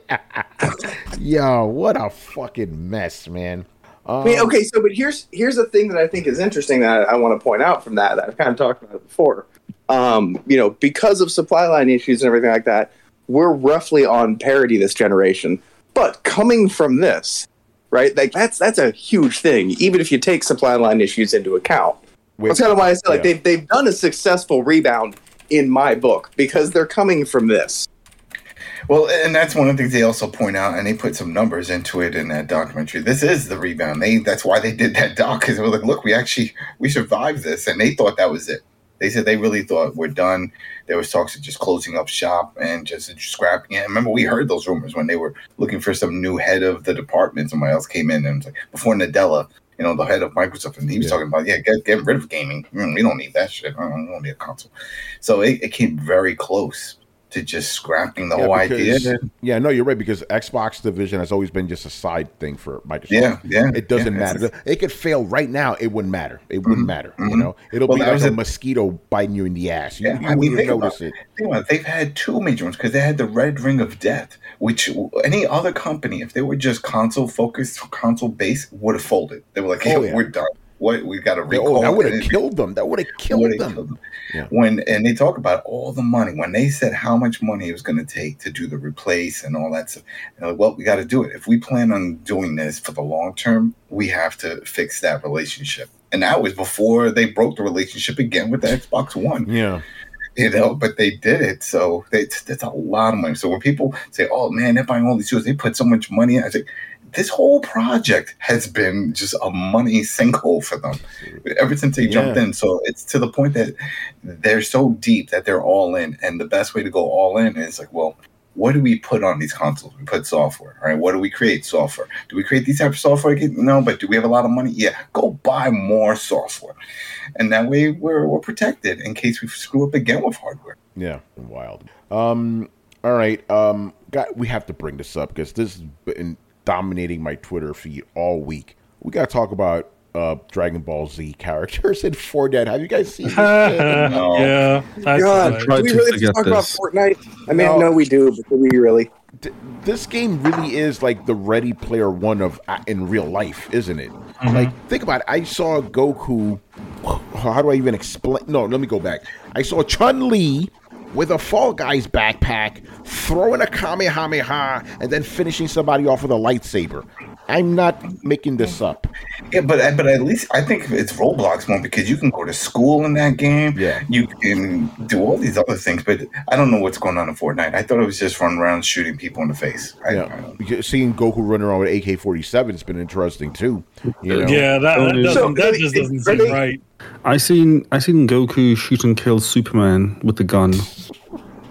B: Yo, what a fucking mess, man. Um,
F: I mean, okay, so but here's here's a thing that I think is interesting that I, I want to point out from that. That I've kind of talked about it before. Um, you know, because of supply line issues and everything like that, we're roughly on parity this generation. But coming from this, right, like that's that's a huge thing, even if you take supply line issues into account. Wait, that's kind of why I say like yeah. they've they've done a successful rebound in my book because they're coming from this.
G: Well, and that's one of the things they also point out, and they put some numbers into it in that documentary. This is the rebound. They that's why they did that doc, because they were like, look, we actually we survived this, and they thought that was it. They said they really thought we're done. There was talks of just closing up shop and just scrapping it. Remember, we heard those rumors when they were looking for some new head of the department. Somebody else came in and was like, before Nadella, you know, the head of Microsoft, and he was yeah. talking about, yeah, get get rid of gaming. Mm, we don't need that shit. I don't, we don't need a console. So it, it came very close to just scrapping the
B: yeah,
G: whole
B: because,
G: idea.
B: Yeah, no, you're right, because Xbox division has always been just a side thing for Microsoft.
G: Yeah, yeah.
B: It doesn't
G: yeah,
B: matter. It could fail right now. It wouldn't matter. It wouldn't mm-hmm, matter. Mm-hmm. You know, it'll
G: well,
B: be like a,
G: a
B: mosquito biting you in the ass. You,
G: yeah,
B: you
G: I mean,
B: wouldn't
G: think
B: notice
G: about,
B: it.
G: Think about it. They've had two major ones because they had the Red Ring of Death, which any other company, if they were just console focused, console based, would have folded. They were like, hey, oh, yeah. we're done. What we got to recall.
B: Oh, that would have killed them. That would have killed, killed them.
G: Yeah. When and they talk about all the money. When they said how much money it was going to take to do the replace and all that stuff, and like, well, we got to do it. If we plan on doing this for the long term, we have to fix that relationship. And that was before they broke the relationship again with the Xbox One.
B: Yeah.
G: You know, but they did it. So they, that's a lot of money. So when people say, oh, man, they're buying all these shoes, they put so much money in, I say, this whole project has been just a money sinkhole for them ever since they jumped yeah. in. So it's to the point that they're so deep that they're all in. And the best way to go all in is like, well, what do we put on these consoles? We put software, right? What do we create? Software. Do we create these type of software? No, but do we have a lot of money? Yeah, go buy more software. And that way we're, we're protected in case we screw up again with hardware.
B: Yeah, wild. Um, all right. Um, got, we have to bring this up because this has been dominating my Twitter feed all week. We got to talk about uh, Dragon Ball Z characters in Fortnite. Have you guys seen this?
C: no. Yeah.
F: God, do we really have to talk this. about Fortnite? I mean, no, no we do, but do we really?
B: D- this game really is like the Ready Player One of uh, in real life, isn't it? Mm-hmm. Like, think about it. I saw Goku. How do I even explain? No, let me go back. I saw Chun-Li with a Fall Guys backpack, throwing a Kamehameha, and then finishing somebody off with a lightsaber. I'm not making this up.
G: Yeah, but but at least I think it's Roblox more because you can go to school in that game.
B: Yeah.
G: You can do all these other things, but I don't know what's going on in Fortnite. I thought it was just running around shooting people in the face. I,
B: yeah. I Seeing Goku running around with A K forty-seven has been interesting too. You know?
C: Yeah, that, that, doesn't, so, that just doesn't seem they, right.
E: I seen I seen Goku shoot and kill Superman with the gun.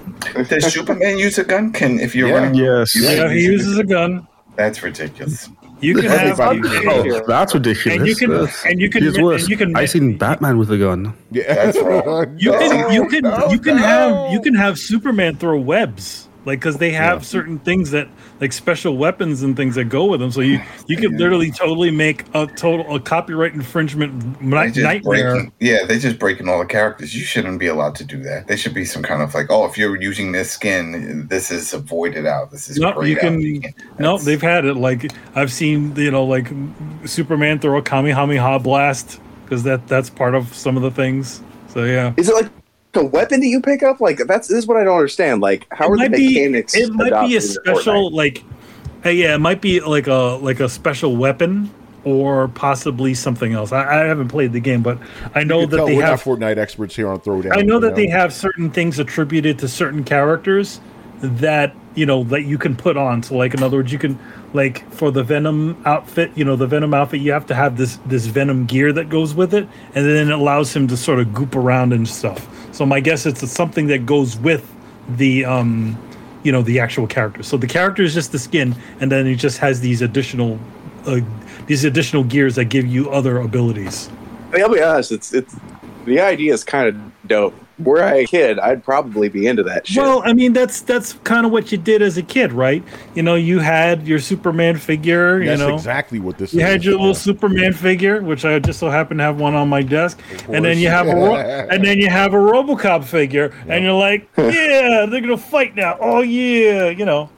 G: Does Superman use a gun? Can if you're
B: yeah.
G: running?
E: Yes.
C: Yeah, he uses a gun.
G: That's ridiculous.
C: You can have,
B: Everybody-
E: Oh, that's ridiculous.
C: and you can,
E: That's-
C: and you can,
E: Here's worse.
C: and you can.
E: I seen Batman with a gun.
B: Yeah,
G: That's wrong.
C: You can, you
B: No,
C: can,
B: no,
C: you can
B: no.
C: have, you can have Superman throw webs, like because they have
B: Yeah.
C: certain things that, like special weapons and things that go with them. So you, you could literally totally make a total a copyright infringement
G: They
C: ni-
G: just
C: nightmare.
G: breaking, yeah, they just breaking all the characters. You shouldn't be allowed to do that. There should be some kind of like, oh, if you're using this skin, this is avoided out. This is
C: No,
G: grayed
C: you
G: out.
C: can.
G: You can't-
C: No,
G: that's-
C: they've had it. Like I've seen, you know, like Superman throw a Kamehameha blast because that that's part of some of the things. So yeah,
F: Is it like a weapon that you pick up? Like that's this is what I don't understand. Like how
C: it
F: are the
C: might be.
F: mechanics?
C: It might be
F: adopted
C: a
F: in
C: special
F: Fortnite?
C: like. Uh, yeah, it might be like a like a special weapon or possibly something else. I, I haven't played the game, but I know
B: You can
C: that
B: tell
C: they
B: we're
C: have.
B: not Fortnite experts here on Throwdown.
C: I know
B: you
C: that they have certain things attributed to certain characters that you know that you can put on. So, like in other words, you can like for the Venom outfit, you know, the Venom outfit, you have to have this this Venom gear that goes with it, and then it allows him to sort of goop around and stuff. So my guess it's something that goes with the um, you know, the actual character. So the character is just the skin, and then he just has these additional uh, these additional gears that give you other abilities.
F: I mean, I'll be honest. It's it's the idea is kind of dope. Were I a kid, I'd probably be into that shit.
C: Well, I mean, that's that's kind of what you did as a kid, right? You know, you had your Superman figure.
B: That's
C: you know,
B: exactly what this
C: you
B: is.
C: had your little
B: Yeah.
C: Superman figure, which I just so happen to have one on my desk, and then you have a ro-
B: course.
C: and then you have a RoboCop figure, and you're like, yeah, they're gonna fight now. Oh yeah, you know.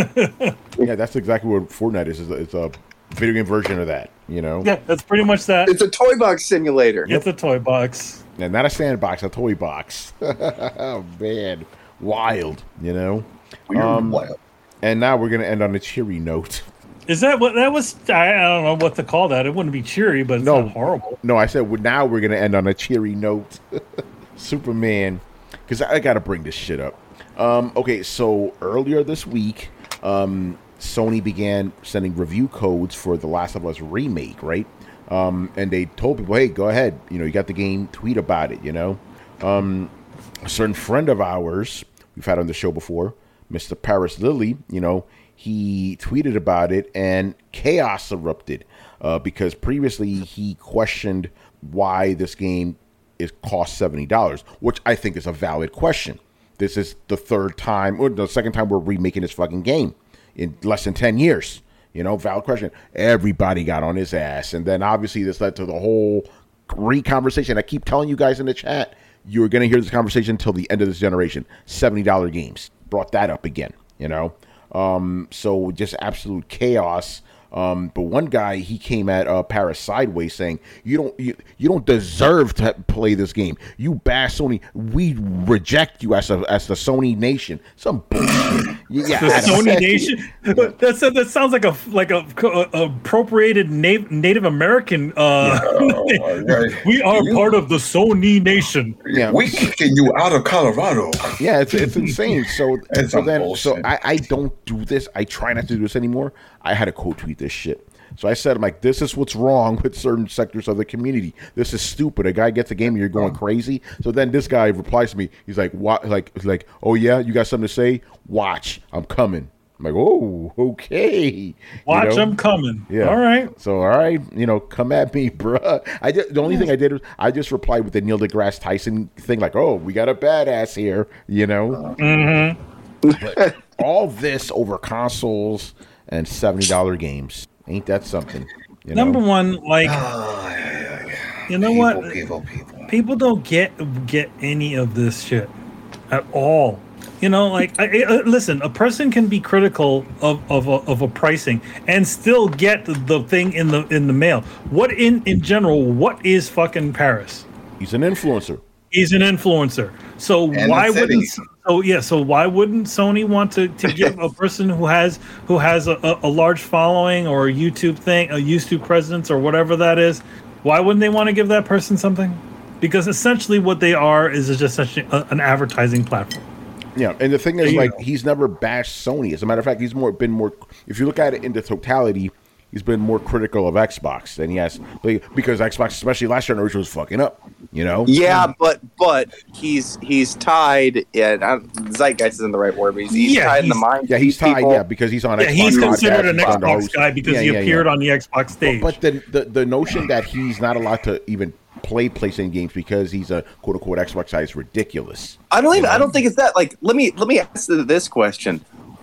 B: Yeah, that's exactly what Fortnite is. It's a, it's a video game version of that, you know?
C: Yeah, that's pretty much that.
F: it's a toy box simulator.
C: It's a toy box.
B: And not a sandbox, a toy box. Oh, man. Wild, you know?
G: Weird
B: Um,
G: and wild.
B: And now we're going to end on a cheery note.
C: Is that what that was? I, I don't know what to call that. It wouldn't be cheery, but it's
B: No.
C: not horrible.
B: No, I said well, now we're going to end on a cheery note. Superman. Because I, I got to bring this shit up. Um, okay, so earlier this week, um, Sony began sending review codes for The Last of Us remake, right? Um, and they told people, hey, go ahead. You know, you got the game, tweet about it, you know? Um, a certain friend of ours, we've had on the show before, Mister Paris Lilly, you know, he tweeted about it and chaos erupted uh, because previously he questioned why this game is cost seventy dollars, which I think is a valid question. This is the third time, or the second time we're remaking this fucking game in less than ten years. You know, valid question. Everybody got on his ass. And then obviously this led to the whole great conversation. I keep telling you guys in the chat, you're going to hear this conversation until the end of this generation. seventy dollars games. Brought that up again, you know. Um, so just absolute chaos. Um, but one guy, he came at uh, Paris sideways saying, you don't you, you don't deserve to play this game. You bash Sony. We reject you as a as the Sony nation. Some bullshit. Yeah,
C: The Sony Nation. That's that sounds like a like a, a appropriated Na- Native American. Uh,
G: Oh, my God.
C: we are
G: You-
C: part of the Sony Nation.
B: Yeah.
G: We kicking you out of Colorado.
B: Yeah, it's it's insane. So
G: It's
B: so
G: some
B: then so
G: bullshit.
B: I, I don't do this. I try not to do this anymore. I had to quote tweet this shit. So I said, I'm like, this is what's wrong with certain sectors of the community. This is stupid. A guy gets a game and you're going crazy. So then this guy replies to me. He's like, what? Like, like, oh yeah, you got something to say? Watch, I'm coming. I'm like, oh, okay. You
C: Watch
B: know?
C: them coming.
B: Yeah.
C: All right.
B: So, all right, you know, come at me, bruh. I just, the only thing I did was I just replied with the Neil deGrasse Tyson thing, like, oh, we got a badass here, you know. But all this over consoles and seventy dollar games. Ain't that something? You know?
C: Number one, like
G: Oh, yeah, yeah, yeah.
C: you know
G: people,
C: what?
G: People, people.
C: People don't get get any of this shit at all. You know, like I, I, listen, a person can be critical of of a, of a pricing and still get the thing in the in the mail. What in in general? What is fucking Paris?
B: He's an influencer.
C: He's an influencer. So
G: And
C: why
G: the city.
C: wouldn't so yeah? So why wouldn't Sony want to, to give a person who has who has a, a, a large following or a YouTube thing, a YouTube presence or whatever that is? Why wouldn't they want to give that person something? Because essentially, what they are is just essentially a, an advertising platform.
B: Yeah, and the thing is,
C: you
B: like,
C: go.
B: he's never bashed Sony. As a matter of fact, he's more been more. If you look at it in the totality, he's been more critical of Xbox than he has, like, because Xbox, especially last generation, was fucking up. You know?
F: Yeah, but but he's he's tied. Yeah, I- zeitgeist isn't the right word, but he's, he's
C: Yeah,
F: tied in the
C: he's-
F: mind.
B: Yeah, he's tied.
F: people.
B: Yeah, because he's on.
C: Yeah,
B: Xbox
C: he's
B: podcast,
C: considered an
B: he's on the
C: Xbox
B: host.
C: guy because
B: Yeah,
C: he
B: yeah,
C: appeared
B: yeah.
C: on the Xbox stage.
B: But the, the the notion that he's not allowed to even play PlayStation games because he's a quote unquote Xbox guy is ridiculous.
F: I don't even. I don't think it's that. Like, let me let me ask this question: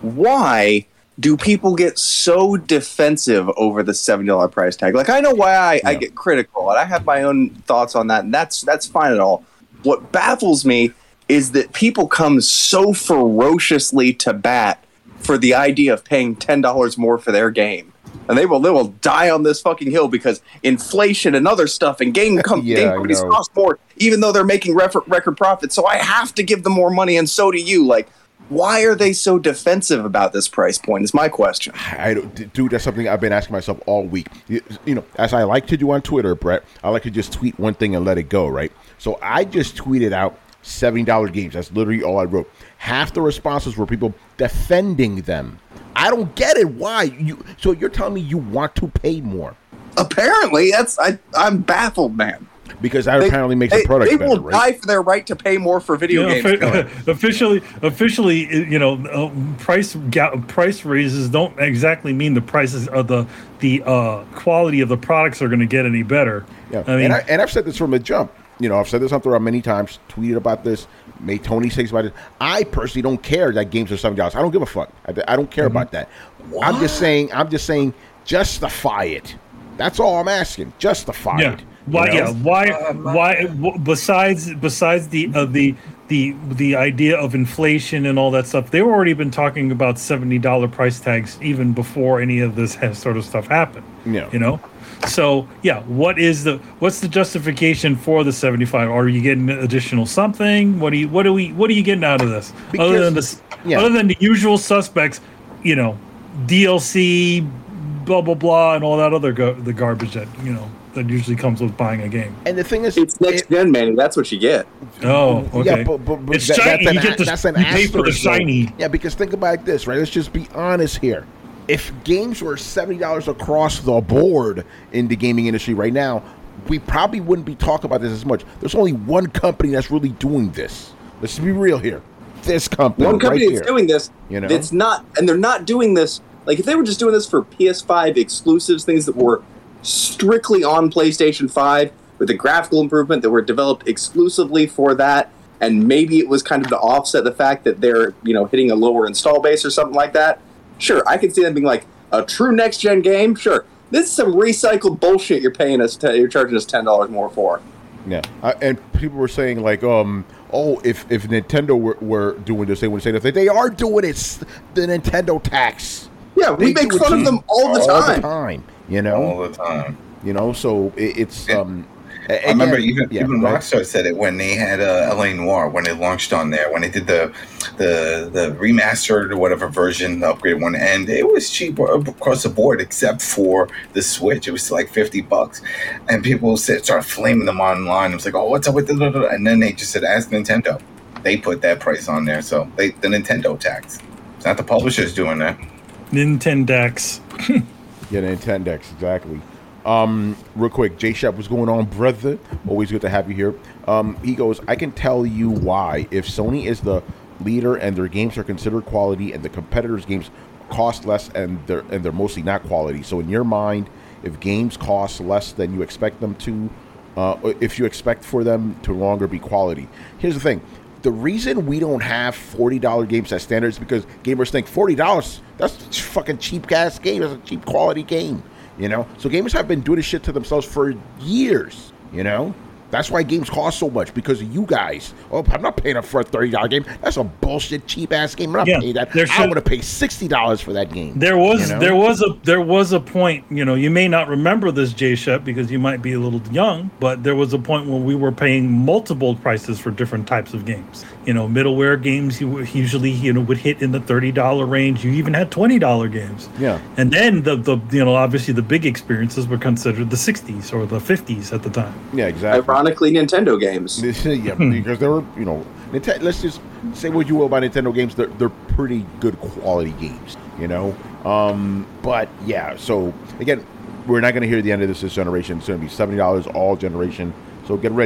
F: why do people get so defensive over the seventy dollar price tag? Like, I know why I, I
B: Yeah.
F: get critical, and I have my own thoughts on that, and that's that's fine at all. What baffles me is that people come so ferociously to bat for the idea of paying ten dollars more for their game. And they will they will die on this fucking hill because inflation and other stuff and game, com-
B: Yeah,
F: game
B: I
F: companies
B: know.
F: cost more, even though they're making refer- record profits. So I have to give them more money, and so do you. Like, why are they so defensive about this price point? Is my question.
B: I don't, dude, that's something I've been asking myself all week. You, you know, as I like to do on Twitter, Brett, I like to just tweet one thing and let it go, right? So I just tweeted out seventy dollar games. That's literally all I wrote. Half the responses were people defending them. I don't get it. Why? You? So you're telling me you want to pay more
F: Apparently, that's I. I'm baffled, man.
B: because that
F: They-
B: apparently makes
F: They,
B: the product
F: they
B: better,
F: will
B: right?
F: die for their right to pay more for video
C: You know,
F: games.
C: offi- officially, officially, you know, uh, price ga- price raises don't exactly mean the prices of the the uh, quality of the products are going to get any better.
B: Yeah,
C: I mean,
B: and, I, and I've said this from the jump. You know, I've said this on Twitter many times, tweeted about this, made Tony say about it. I personally don't care that games are seventy dollars. I don't give a fuck. I, I don't care about that. I'm just saying. I'm just saying. Justify it. That's all I'm asking. Justify
C: yeah.
B: it. you
C: Why?
B: know?
C: Yeah. Why? Why? w- Besides, besides the uh, the the the idea of inflation and all that stuff, they've already been talking about seventy dollar price tags even before any of this has, sort of stuff happened.
B: Yeah.
C: You know. So yeah, what is the what's the justification for the seventy five? Are you getting additional something? What do you what do we what are you getting out of this?
B: Because-
C: other than this,
B: yeah.
C: other than the usual suspects, you know, D L C, blah blah blah, and all that other go- the garbage that you know that usually comes with buying a game.
B: And the thing is,
F: It's next
B: it-
F: gen, man. That's what you get.
C: Oh, okay.
B: Yeah, but, but, but
C: It's
B: that-
C: shiny.
B: That's an,
C: You get the-
B: that's an
C: you pay for the
B: asterisk, though.
C: shiny.
B: Yeah, because think about it like this, right? Let's just be honest here. If games were seventy dollars across the board in the gaming industry right now, we probably wouldn't be talking about this as much. There's only one company that's really doing this. Let's be real here. This company,
F: One company
B: right
F: that's
B: here.
F: doing this,
B: You know?
F: it's not, and they're not doing this. Like, if they were just doing this for P S five exclusives, things that were strictly on PlayStation five with the graphical improvement that were developed exclusively for that, and maybe it was kind of to offset the fact that they're, you know, hitting a lower install base or something like that. Sure, I could see them being like a true next gen game. Sure, this is some recycled bullshit you're paying us. Te- you're charging us ten dollars more for.
B: Yeah, uh, and people were saying like, um, oh, if if Nintendo were, were doing this, they would say that they are doing it. It's the Nintendo tax.
F: Yeah, we
B: They
F: make
B: do it
F: fun
B: to
F: of them all the
B: all
F: time.
B: the time. You know,
G: all the time.
B: you know. So it, it's um. a-
G: I remember
B: again-
G: even
B: yeah,
G: even
B: go ahead.
G: Rockstar said it when they had uh, L A Noire when it launched on there when they did the the the remastered or whatever version, the upgraded one, and it was cheap across the board except for the Switch. It was like fifty bucks, and people said started flaming them online. It was like, oh, what's up with the? And then they just said, ask Nintendo. They put that price on there, so they the Nintendo tax. It's not the publishers doing that.
C: Nintendex.
B: Yeah, the Nintendex, exactly. Um, real quick, J Shep, what's going on, brother? Always good to have you here. Um, he goes, I can tell you why. If Sony is the leader and their games are considered quality and the competitors' games cost less and they're and they're mostly not quality. So in your mind, if games cost less than you expect them to, uh, if you expect for them to longer be quality. Here's the thing. The reason we don't have forty dollar games as standard is because gamers think forty dollars, that's a fucking cheap ass game. That's a cheap quality game. You know, so gamers have been doing this shit to themselves for years. You know, that's why games cost so much because of you guys. Oh, I'm not paying up for a thirty dollar game. That's a bullshit cheap ass game. I'm not
C: Yeah,
B: paying that.
C: there
B: I
C: should-
B: want to pay sixty dollars for that game.
C: There was
B: you know?
C: there was a there was a point, you know, you may not remember this, J Shep, because you might be a little young, but there was a point when we were paying multiple prices for different types of games. You know, middleware games you usually, you know, would hit in the thirty dollar range. You even had twenty dollar games.
B: Yeah.
C: And then the, the you know, obviously the big experiences were considered the sixties or the fifties at the time.
B: Yeah, exactly.
F: Ironically, Nintendo games.
B: Yeah, because they were, you know, Nintendo, let's just say what you will about Nintendo games. They're, they're pretty good quality games, you know? Um, but yeah, so again, we're not going to hear the end of this this generation. It's going to be seventy dollars all generation. So get ready.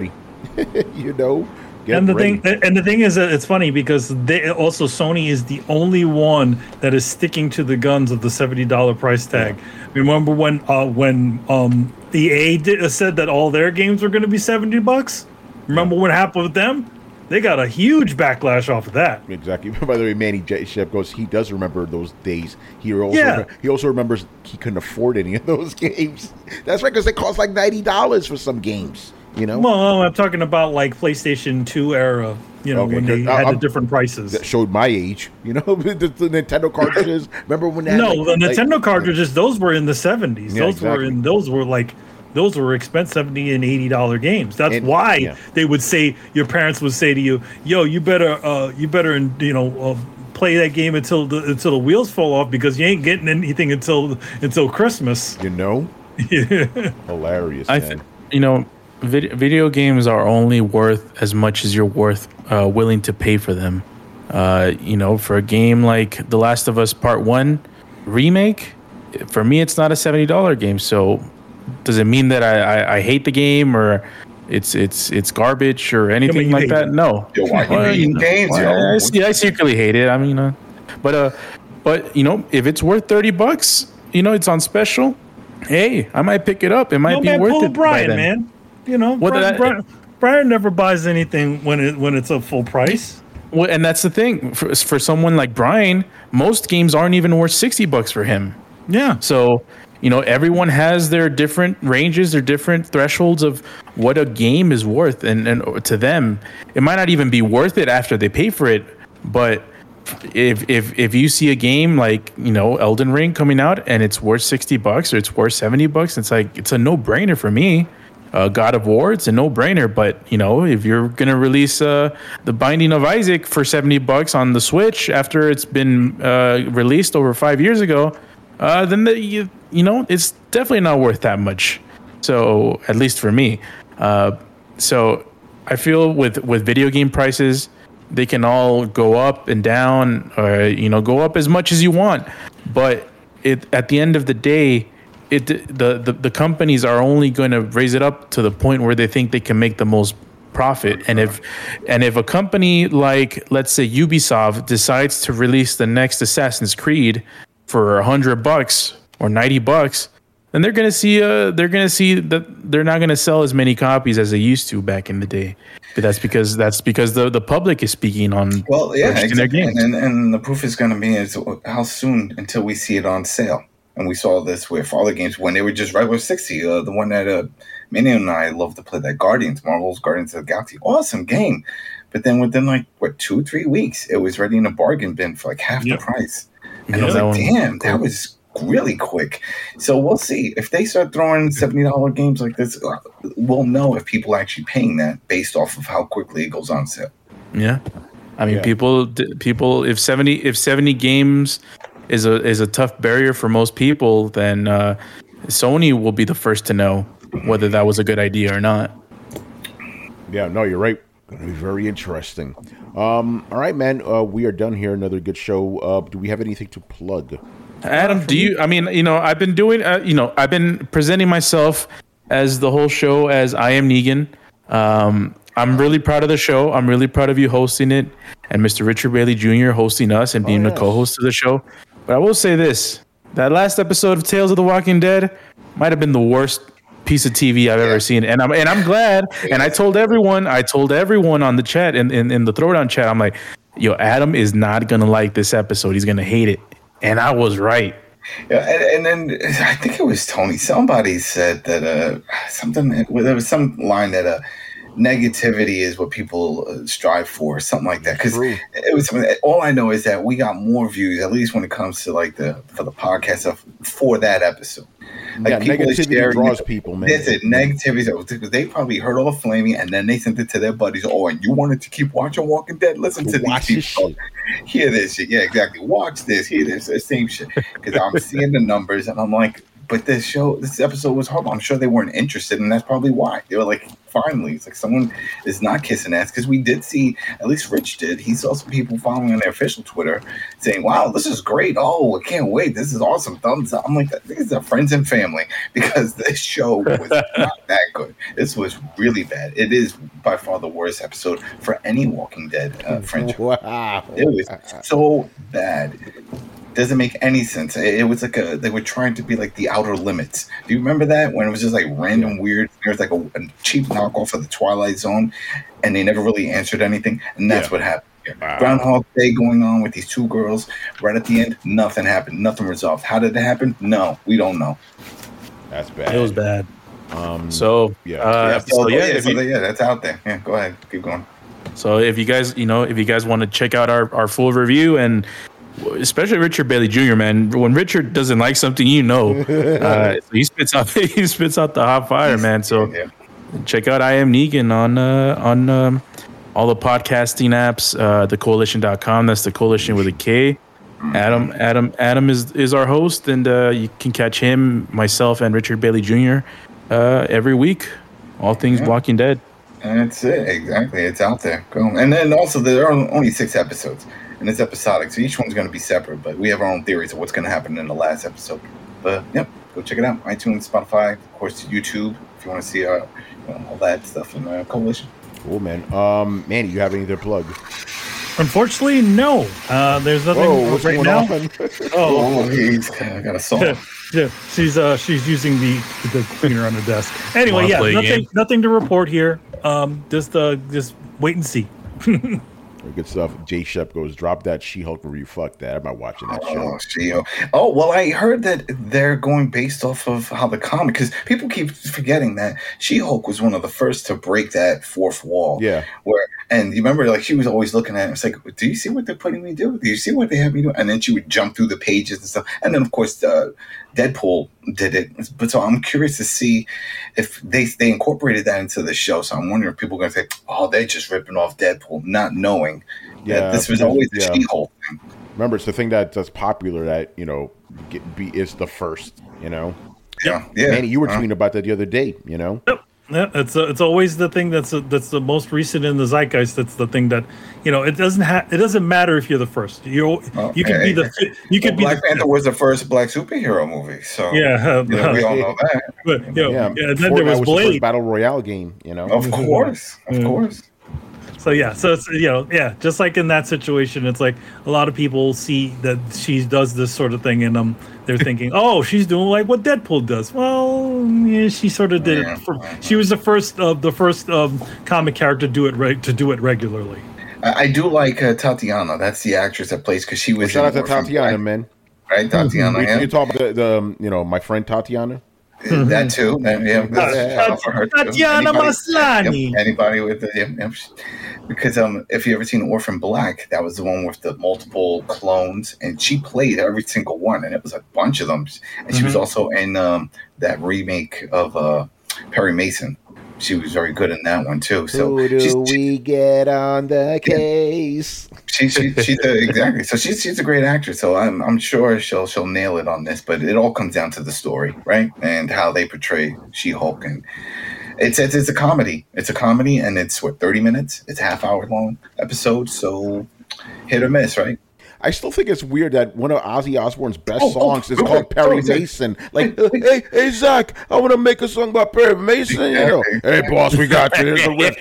B: you know. Get
C: and the
B: ready.
C: thing, and the thing is that it's funny because they also Sony is the only one that is sticking to the guns of the seventy dollar price tag. Yeah. Remember when uh, when um, E A did, said that all their games were going to be seventy bucks? Remember yeah. what happened with them? They got a huge backlash off of that.
B: Exactly. By the way, Manny J. Shep goes, he does remember those days. He also
C: yeah.
B: he also remembers he couldn't afford any of those games. That's right, because they cost like ninety dollars for some games. You know,
C: well, I'm talking about like PlayStation two era. You know, okay, when they had I'm, the different prices.
B: That showed my age. You know, the, the Nintendo cartridges. Remember when? That
C: No,
B: like,
C: the
B: like,
C: Nintendo cartridges. Those were in the seventies.
B: Yeah,
C: those
B: exactly.
C: were in. Those were like. Those were expensive seventy and eighty dollar games. That's
B: and,
C: why
B: yeah.
C: they would say your parents would say to you, "Yo, you better, uh, you better, you know, uh, play that game until the until the wheels fall off because you ain't getting anything until until Christmas."
B: You know,
C: yeah.
B: Hilarious.
D: I,
B: man.
D: th- you know, vid- video games are only worth as much as you're worth uh, willing to pay for them. Uh, you know, for a game like The Last of Us Part One remake, for me, it's not a seventy dollar game. So, does it mean that I, I, I hate the game or it's it's it's garbage or anything like that? It. No.
G: Yo, why
D: well,
G: you know, games,
D: well,
G: yo?
D: I, see, I secretly hate it. I mean, uh, but uh, but you know, if it's worth thirty bucks, you know, it's on special. Hey, I might pick it up. It might
C: no,
D: be
C: man,
D: worth
C: pull
D: it.
C: Brian, man. You know,
D: what
C: Brian,
D: I,
C: Brian, Brian never buys anything when it when it's a full price.
D: Well, and that's the thing for for someone like Brian, most games aren't even worth sixty bucks for him.
C: Yeah.
D: So, you know, everyone has their different ranges, their different thresholds of what a game is worth, and and to them, it might not even be worth it after they pay for it. But if if if you see a game like, you know, Elden Ring coming out and it's worth sixty bucks or it's worth seventy bucks, it's like it's a no brainer for me. Uh, God of War, it's a no-brainer. But you know, if you're gonna release uh, the Binding of Isaac for seventy bucks on the Switch after it's been uh, released over five years ago, uh, then the, you you know it's definitely not worth that much. So at least for me, uh, so I feel with with video game prices, they can all go up and down, or you know, go up as much as you want. But it at the end of the day. It, the, the, the companies are only going to raise it up to the point where they think they can make the most profit. And if and if a company like, let's say, Ubisoft decides to release the next Assassin's Creed for a hundred bucks or ninety bucks, then they're going to see uh they're going to see that they're not going to sell as many copies as they used to back in the day. But that's because that's because the, the public is speaking on
G: well, yeah,
D: exactly.
G: their games. And, and the proof is going to be is how soon until we see it on sale. And we saw this with all the games when they were just regular sixty. Uh, the one that uh, Minnie and I love to play, that Guardians, Marvel's Guardians of the Galaxy. Awesome game. But then within like, what, two, three weeks, it was ready in a bargain bin for like half
C: yep.
G: the price. And
D: yeah,
G: I was like, damn,
D: cool.
G: that was really quick. So we'll see. If they start throwing seventy dollar games like this, uh, we'll know if people are actually paying that based off of how quickly it goes on sale.
D: Yeah. I mean,
B: yeah.
D: people, people, if seventy, if seventy games is a is a tough barrier for most people, then uh, Sony will be the first to know whether that was a good idea or not.
B: Yeah, no, you're right. Going to be very interesting. Um, all right, man. Uh, we are done here. Another good show. Uh, do we have anything to plug?
D: Adam, do you? I mean, you know, I've been doing. Uh, you know, I've been presenting myself as the whole show as I Am Negan. Um, I'm really proud of the show. I'm really proud of you hosting it, and Mister Richard Bailey Junior hosting us and being
B: oh,
D: the
B: yes.
D: co-host of the show. But I will say this: that last episode of Tales of the Walking Dead might have been the worst piece of T V I've ever seen, and I'm and I'm glad. And I told everyone, I told everyone on the chat in, in, in the Throwdown chat, I'm like, yo, Adam is not gonna like this episode. He's gonna hate it, and I was right.
G: Yeah, and, and then I think it was Tony. Somebody said that uh, something. There was some line that uh, negativity is what people uh, strive for, something like that. Because it was all I know is that we got more views, at least when it comes to like the for the podcast stuff for that episode. Like
B: yeah, negativity
G: sharing,
B: draws people, man.
G: That's it. Negativity. Because they probably heard all the flaming, and then they sent it to their buddies. Oh, and you wanted to keep watching Walking Dead? Listen to
B: Watch
G: these
B: this
G: people.
B: shit.
G: Hear this shit. Yeah, exactly. Watch this. Hear this. The same shit. Because I'm seeing the numbers, and I'm like, but this show, this episode was horrible. I'm sure they weren't interested, and that's probably why. They were like, finally, it's like someone is not kissing ass, because we did see, at least Rich did. He saw some people following on their official Twitter saying, "Wow, this is great! Oh, I can't wait! This is awesome! Thumbs up!" I'm like, "These are friends and family," because this show was not that good. This was really bad. It is by far the worst episode for any Walking Dead uh, franchise.
B: Wow.
G: It was so bad. Doesn't make any sense. It, it was like a they were trying to be like the Outer Limits. Do you remember that when it was just like random weird? There was like a, a cheap knockoff of the Twilight Zone, and they never really answered anything. And that's
B: Yeah.
G: what happened here.
B: Wow.
G: Groundhog Day going on with these two girls. Right at the end, nothing happened. Nothing resolved. How did it happen? No, we don't know.
B: That's bad.
C: It was bad.
B: Um,
D: So
B: Yeah.
D: uh,
G: yeah,
D: so,
G: so,
D: yeah,
G: yeah,
D: if
G: so
D: you,
G: yeah, that's out there. Yeah, go ahead, keep going.
D: so if you guys, you know, if you guys want to check out our, our full review, and especially Richard Bailey Junior, man, when Richard doesn't like something, you know, uh, he spits out he spits out the hot fire, man. So
G: Yeah.
D: check out I Am Negan on uh, on um, all the podcasting apps, uh, the coalition dot com. That's the coalition with a K. Adam Adam Adam is is our host, and uh, you can catch him, myself, and Richard Bailey Junior uh, every week. All things
G: Yeah.
D: Walking Dead.
G: That's it, exactly. It's out there. Go. And then also, there are only six episodes, and it's episodic, so each one's going to be separate. But we have our own theories of what's going to happen in the last episode. But yep, go check it out. iTunes, Spotify, of course, YouTube, if you want to see uh, you know, all that stuff in uh, Coalition.
B: Cool, man. Um, Manny, you have anything to plug?
C: Unfortunately, no. Uh, there's nothing
B: Whoa, what's
C: right
B: going
C: now.
B: on?
C: Oh,
G: Oh, he's uh, got a song.
C: yeah, she's uh she's using the the cleaner on the desk. Anyway,
D: Wanna
C: yeah,
D: play a
C: nothing
D: game?
C: nothing to report here. Um, just uh just wait and see.
B: Good stuff. Jay Shep goes, drop that She-Hulk review. Fuck that. I'm not watching that show.
G: Oh, Shio. Oh, well, I heard that they're going based off of how the comic, because people keep forgetting that She-Hulk was one of the first to break that fourth wall.
B: Yeah.
G: Where, and you remember, like, she was always looking at it. It's like, do you see what they're putting me do? Do you see what they have me do? And then she would jump through the pages and stuff. And then, of course, uh, Deadpool did it. But so I'm curious to see if they they incorporated that into the show. So I'm wondering if people are going to say, oh, they're just ripping off Deadpool, not knowing
B: Yeah,
G: that this was
B: because-
G: always the
B: yeah.
G: She-Hulk thing.
B: Remember, it's the thing that, that's popular that, you know, get, be is the first, you know?
G: Yeah, yeah.
B: Manny, you were
G: Uh,
B: tweeting about that the other day, you know?
C: Yeah, it's uh, it's always the thing that's uh, that's the most recent in the zeitgeist. That's the thing that, you know, it doesn't have it doesn't matter if you're the first. You
G: Oh,
C: you could
G: hey.
C: be the fi- you could
G: Well,
C: be
G: Black
C: the,
G: Panther was the first black superhero movie, so
C: yeah. Uh,
G: you know, we all know that.
C: but, you know,
B: Yeah.
C: yeah, and then there
B: Fortnite
C: was
B: the first
C: Blade.
B: Battle Royale game, you know?
G: Of course, of
C: Yeah.
G: course.
C: So yeah, so it's, you know, yeah, just like in that situation, it's like a lot of people see that she does this sort of thing, and um, they're thinking, oh, she's doing like what Deadpool does. Well, yeah, she sort of did
G: Yeah.
C: it. For, she was the first of the first um, comic character to do it reg- to do it regularly.
G: I, I do like uh, Tatiana. That's the actress that plays, because she was.
B: Shout out
G: in
B: to
G: Orphan
B: Tatiana,
G: Black,
B: man.
G: right? Tatiana,
B: You,
G: yeah.
B: you talk about the, the, um, you know, my friend Tatiana?
G: That too. That, yeah, that's-
B: Yeah.
G: shout out for her too.
C: Tatiana
G: Anybody-
C: Maslany.
G: Yep, anybody with the yep, yep. Because um, if you ever seen Orphan Black, that was the one with the multiple clones, and she played every single one, and it was a bunch of them. And she was also in um, that remake of uh, Perry Mason. She was very good in that one too. So
B: Who do
G: she's,
B: we get on the case?
G: she, she, she's a, exactly. So she's she's a great actress. So I'm I'm sure she'll she'll nail it on this. But it all comes down to the story, right, and how they portray She-Hulk. And it's it's, it's a comedy. It's a comedy, and it's what thirty minutes. It's a half hour long episode. So hit or miss, right?
B: I still think it's weird that one of Ozzy Osbourne's best
G: Oh, oh,
B: songs is
G: oh,
B: called
G: oh,
B: Perry
G: oh, Zach.
B: Mason. Like, hey, hey, Zach, I want to make a song about Perry Mason. You know, hey, boss, we got you. Here's a riff.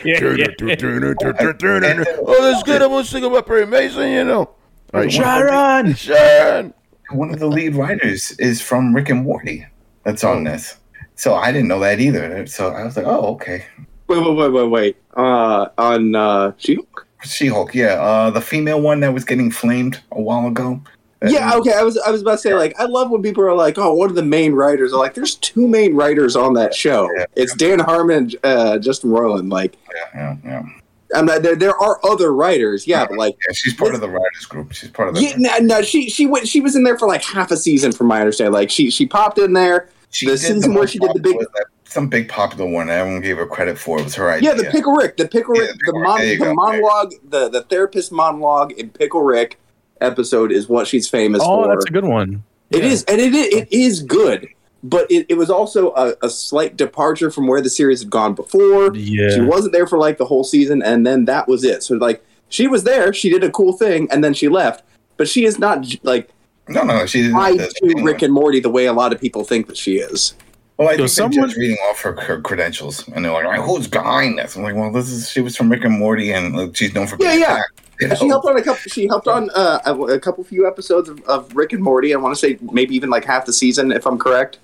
B: Oh, that's good. I want to sing about Perry Mason. You know, right?
D: Sharon!
B: Sharon.
G: One of the lead writers is from Rick and Morty. That's on this. So I didn't know that either. So I was like, oh, okay.
F: Wait, wait, wait, wait, wait. Uh, on uh, She-Hulk?
G: She-Hulk, yeah. Uh, the female one that was getting flamed a while ago.
F: Yeah, okay. I was I was about to say, like, I love when people are like, "Oh, what are the main writers?" I'm like, there's two main writers on that show.
G: Yeah.
F: It's Dan Harmon and uh, Justin Roiland. Like,
G: Yeah, yeah, yeah.
F: I'm not, there. There are other writers, yeah, but like,
G: Yeah, she's part of the writers group. She's part of the.
F: yeah, no, no, she she went. She was in there for like half a season, from my understanding. Like, she she popped in there.
G: She
F: the
G: did
F: season
G: the
F: where she did the big,
G: was that- some big popular one that everyone gave her credit for. It was her idea.
F: yeah, the Pickle Rick, the Pickle
G: Yeah,
F: Rick,
G: the
F: the,
G: Pickle Rick.
F: mon-
G: There you
F: the
G: go.
F: monologue, the the therapist monologue in Pickle Rick episode is what she's famous
D: Oh,
F: for.
D: that's a good one.
F: It is, and it is, it is good. but it, it was also a, a slight departure from where the series had gone before.
D: Yeah.
F: She wasn't there for like the whole season, and then that was it. So like she was there, she did a cool thing, and then she left. But she is not like
G: No, no, she didn't.
F: tied to Rick and Morty the way a lot of people think that she is.
G: Well, I
D: Yo,
G: think
D: someone-
G: they're just reading off her, her credentials, and they're like, "All right, who's behind this?" I'm like, "Well, this is she was from Rick and Morty, and like, she's known for
F: Yeah,
G: being
F: yeah.
G: black, you know?
F: She helped on a couple. She helped on uh, a, a couple few episodes of, of Rick and Morty. I want to say maybe even like half the season, if I'm correct.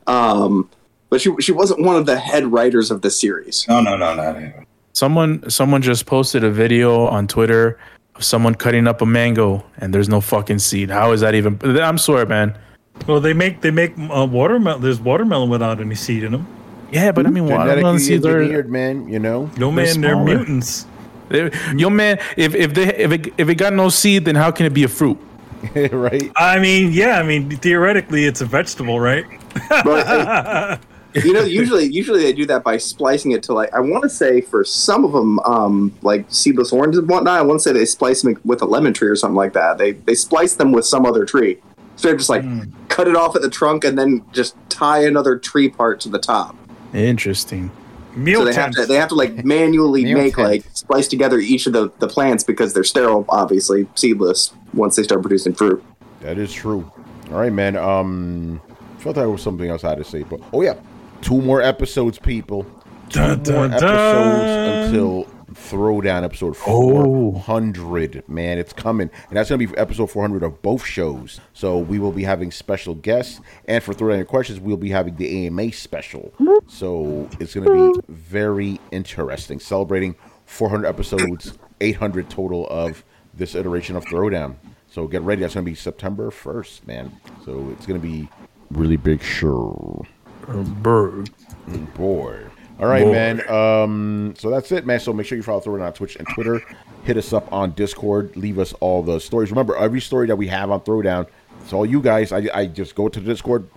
F: Um, but she she wasn't one of the head writers of the series.
G: No, no, no, no.
D: Someone someone just posted a video on Twitter of someone cutting up a mango and there's no fucking seed. How is that even? I'm sorry, man.
C: Well, they make they make uh, watermelon. There's watermelon without any seed in them.
D: Yeah, but I mean, watermelon
B: Genetically
D: seeds are.
B: engineered, man. You know.
C: No man, they're
D: smaller.
C: mutants.
D: they- Yo, man, if if they if it if it got no seed, then how can it be a fruit?
B: Right.
C: I mean, yeah, I mean theoretically it's a vegetable, right?
F: But uh, you know, usually usually they do that by splicing it to like I want to say for some of them, um, like seedless oranges and whatnot. I want to say they splice them with a lemon tree or something like that. They they splice them with some other tree. So they're just like
C: Mm.
F: cut it off at the trunk and then just tie another tree part to the top.
D: Interesting.
C: Meal
F: So they have
C: temps.
F: to they have to like manually
B: Meal
F: make
B: tent.
F: like splice together each of the, the plants because they're sterile, obviously seedless once they start producing fruit.
B: That is true. All right, man. Um, I thought there was something else I had to say, but oh yeah, two more episodes, people. Two
C: Dun,
B: more
C: dun,
B: episodes
C: dun.
B: until Throwdown episode
D: Oh.
B: four hundred. Man, it's coming, and that's gonna be episode four hundred of both shows. So we will be having special guests, and for Throwdown Your Questions, we'll be having the A M A special. So it's gonna be very interesting, celebrating four hundred episodes, eight hundred total of this iteration of Throwdown. So get ready. That's going to be September first, man. So it's going to be really big show.
D: Bird.
B: Boy. All right,
D: Boy.
B: man. Um, so that's it, man. So make sure you follow Throwdown on Twitch and Twitter. Hit us up on Discord. Leave us all the stories. Remember, every story that we have on Throwdown, it's all you guys. I, I just go to the Discord,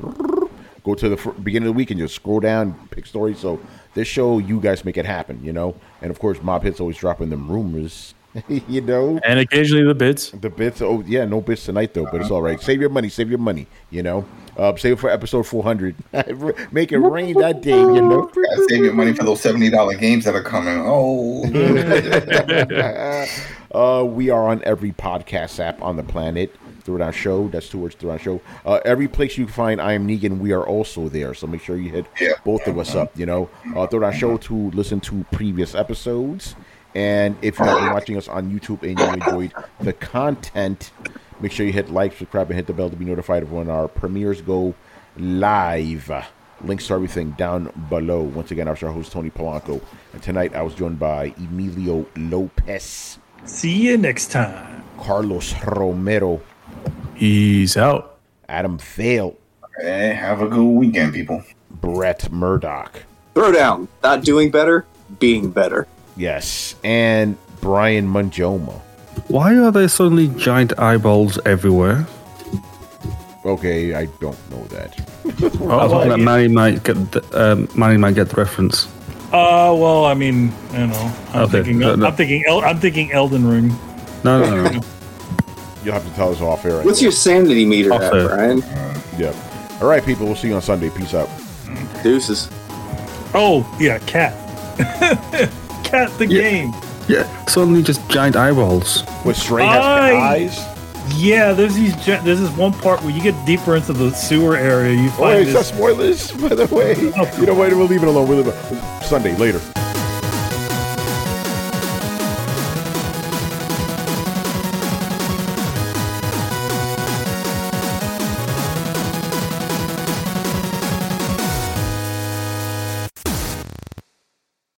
B: go to the fr- beginning of the week and just scroll down, pick stories. So this show, you guys make it happen, you know? And, of course, Mob Hit's always dropping them rumors, you know?
D: And occasionally the bits.
B: The bits, oh yeah, no bits tonight though, but it's all right. Save your money, save your money, you know. Uh, save it for episode four hundred. Make it rain that day, you know.
G: Gotta save your money for those seventy dollar games that are coming. Oh,
B: uh, we are on every podcast app on the planet. Throwdown Show. That's two words. Throwdown Show. Uh, every place you find I Am Negan, we are also there. So make sure you hit
G: Yeah.
B: both of us up. You know, uh, Throwdown Show to listen to previous episodes. And if you have been watching us on YouTube and you enjoyed the content, make sure you hit like, subscribe, and hit the bell to be notified of when our premieres go live. Links to everything down below. Once again, I was your host, Tony Polanco. And tonight I was joined by Emilio Lopez,
C: See you next time.
B: Carlos Romero,
D: He's out.
B: Adam Vale,
G: hey, have a good weekend, people.
B: Brett Murdoch.
F: Throwdown, not doing better, being better.
B: Yes, and Brian Manjoma.
E: Why are there suddenly giant eyeballs everywhere?
B: Okay, I don't know that.
E: I was hoping that Manny might get the, um, Manny might get the reference.
C: Uh, well, I mean, you know, I'm
E: Okay,
C: thinking,
E: no, no.
C: I'm thinking, El- I'm thinking Elden Ring.
E: No, no, no. no.
B: You'll have to tell us off air. I
F: What's
B: guess.
F: your sanity meter
E: Off
F: at,
E: there.
F: Brian?
B: Yeah. All right, people. We'll see you on Sunday. Peace out.
F: Deuces.
C: Oh, yeah, Cat. Cat the
E: Yeah.
C: game.
E: Yeah, suddenly just giant eyeballs.
B: What, Stray has
C: I-
B: eyes?
C: Yeah, there's these. gen- There's this one part where you get deeper into the sewer area. You
B: Oh,
C: find
B: it's not
C: this.
B: spoilers, by the way. You know what? We'll leave it alone. We'll leave it. Sunday, later.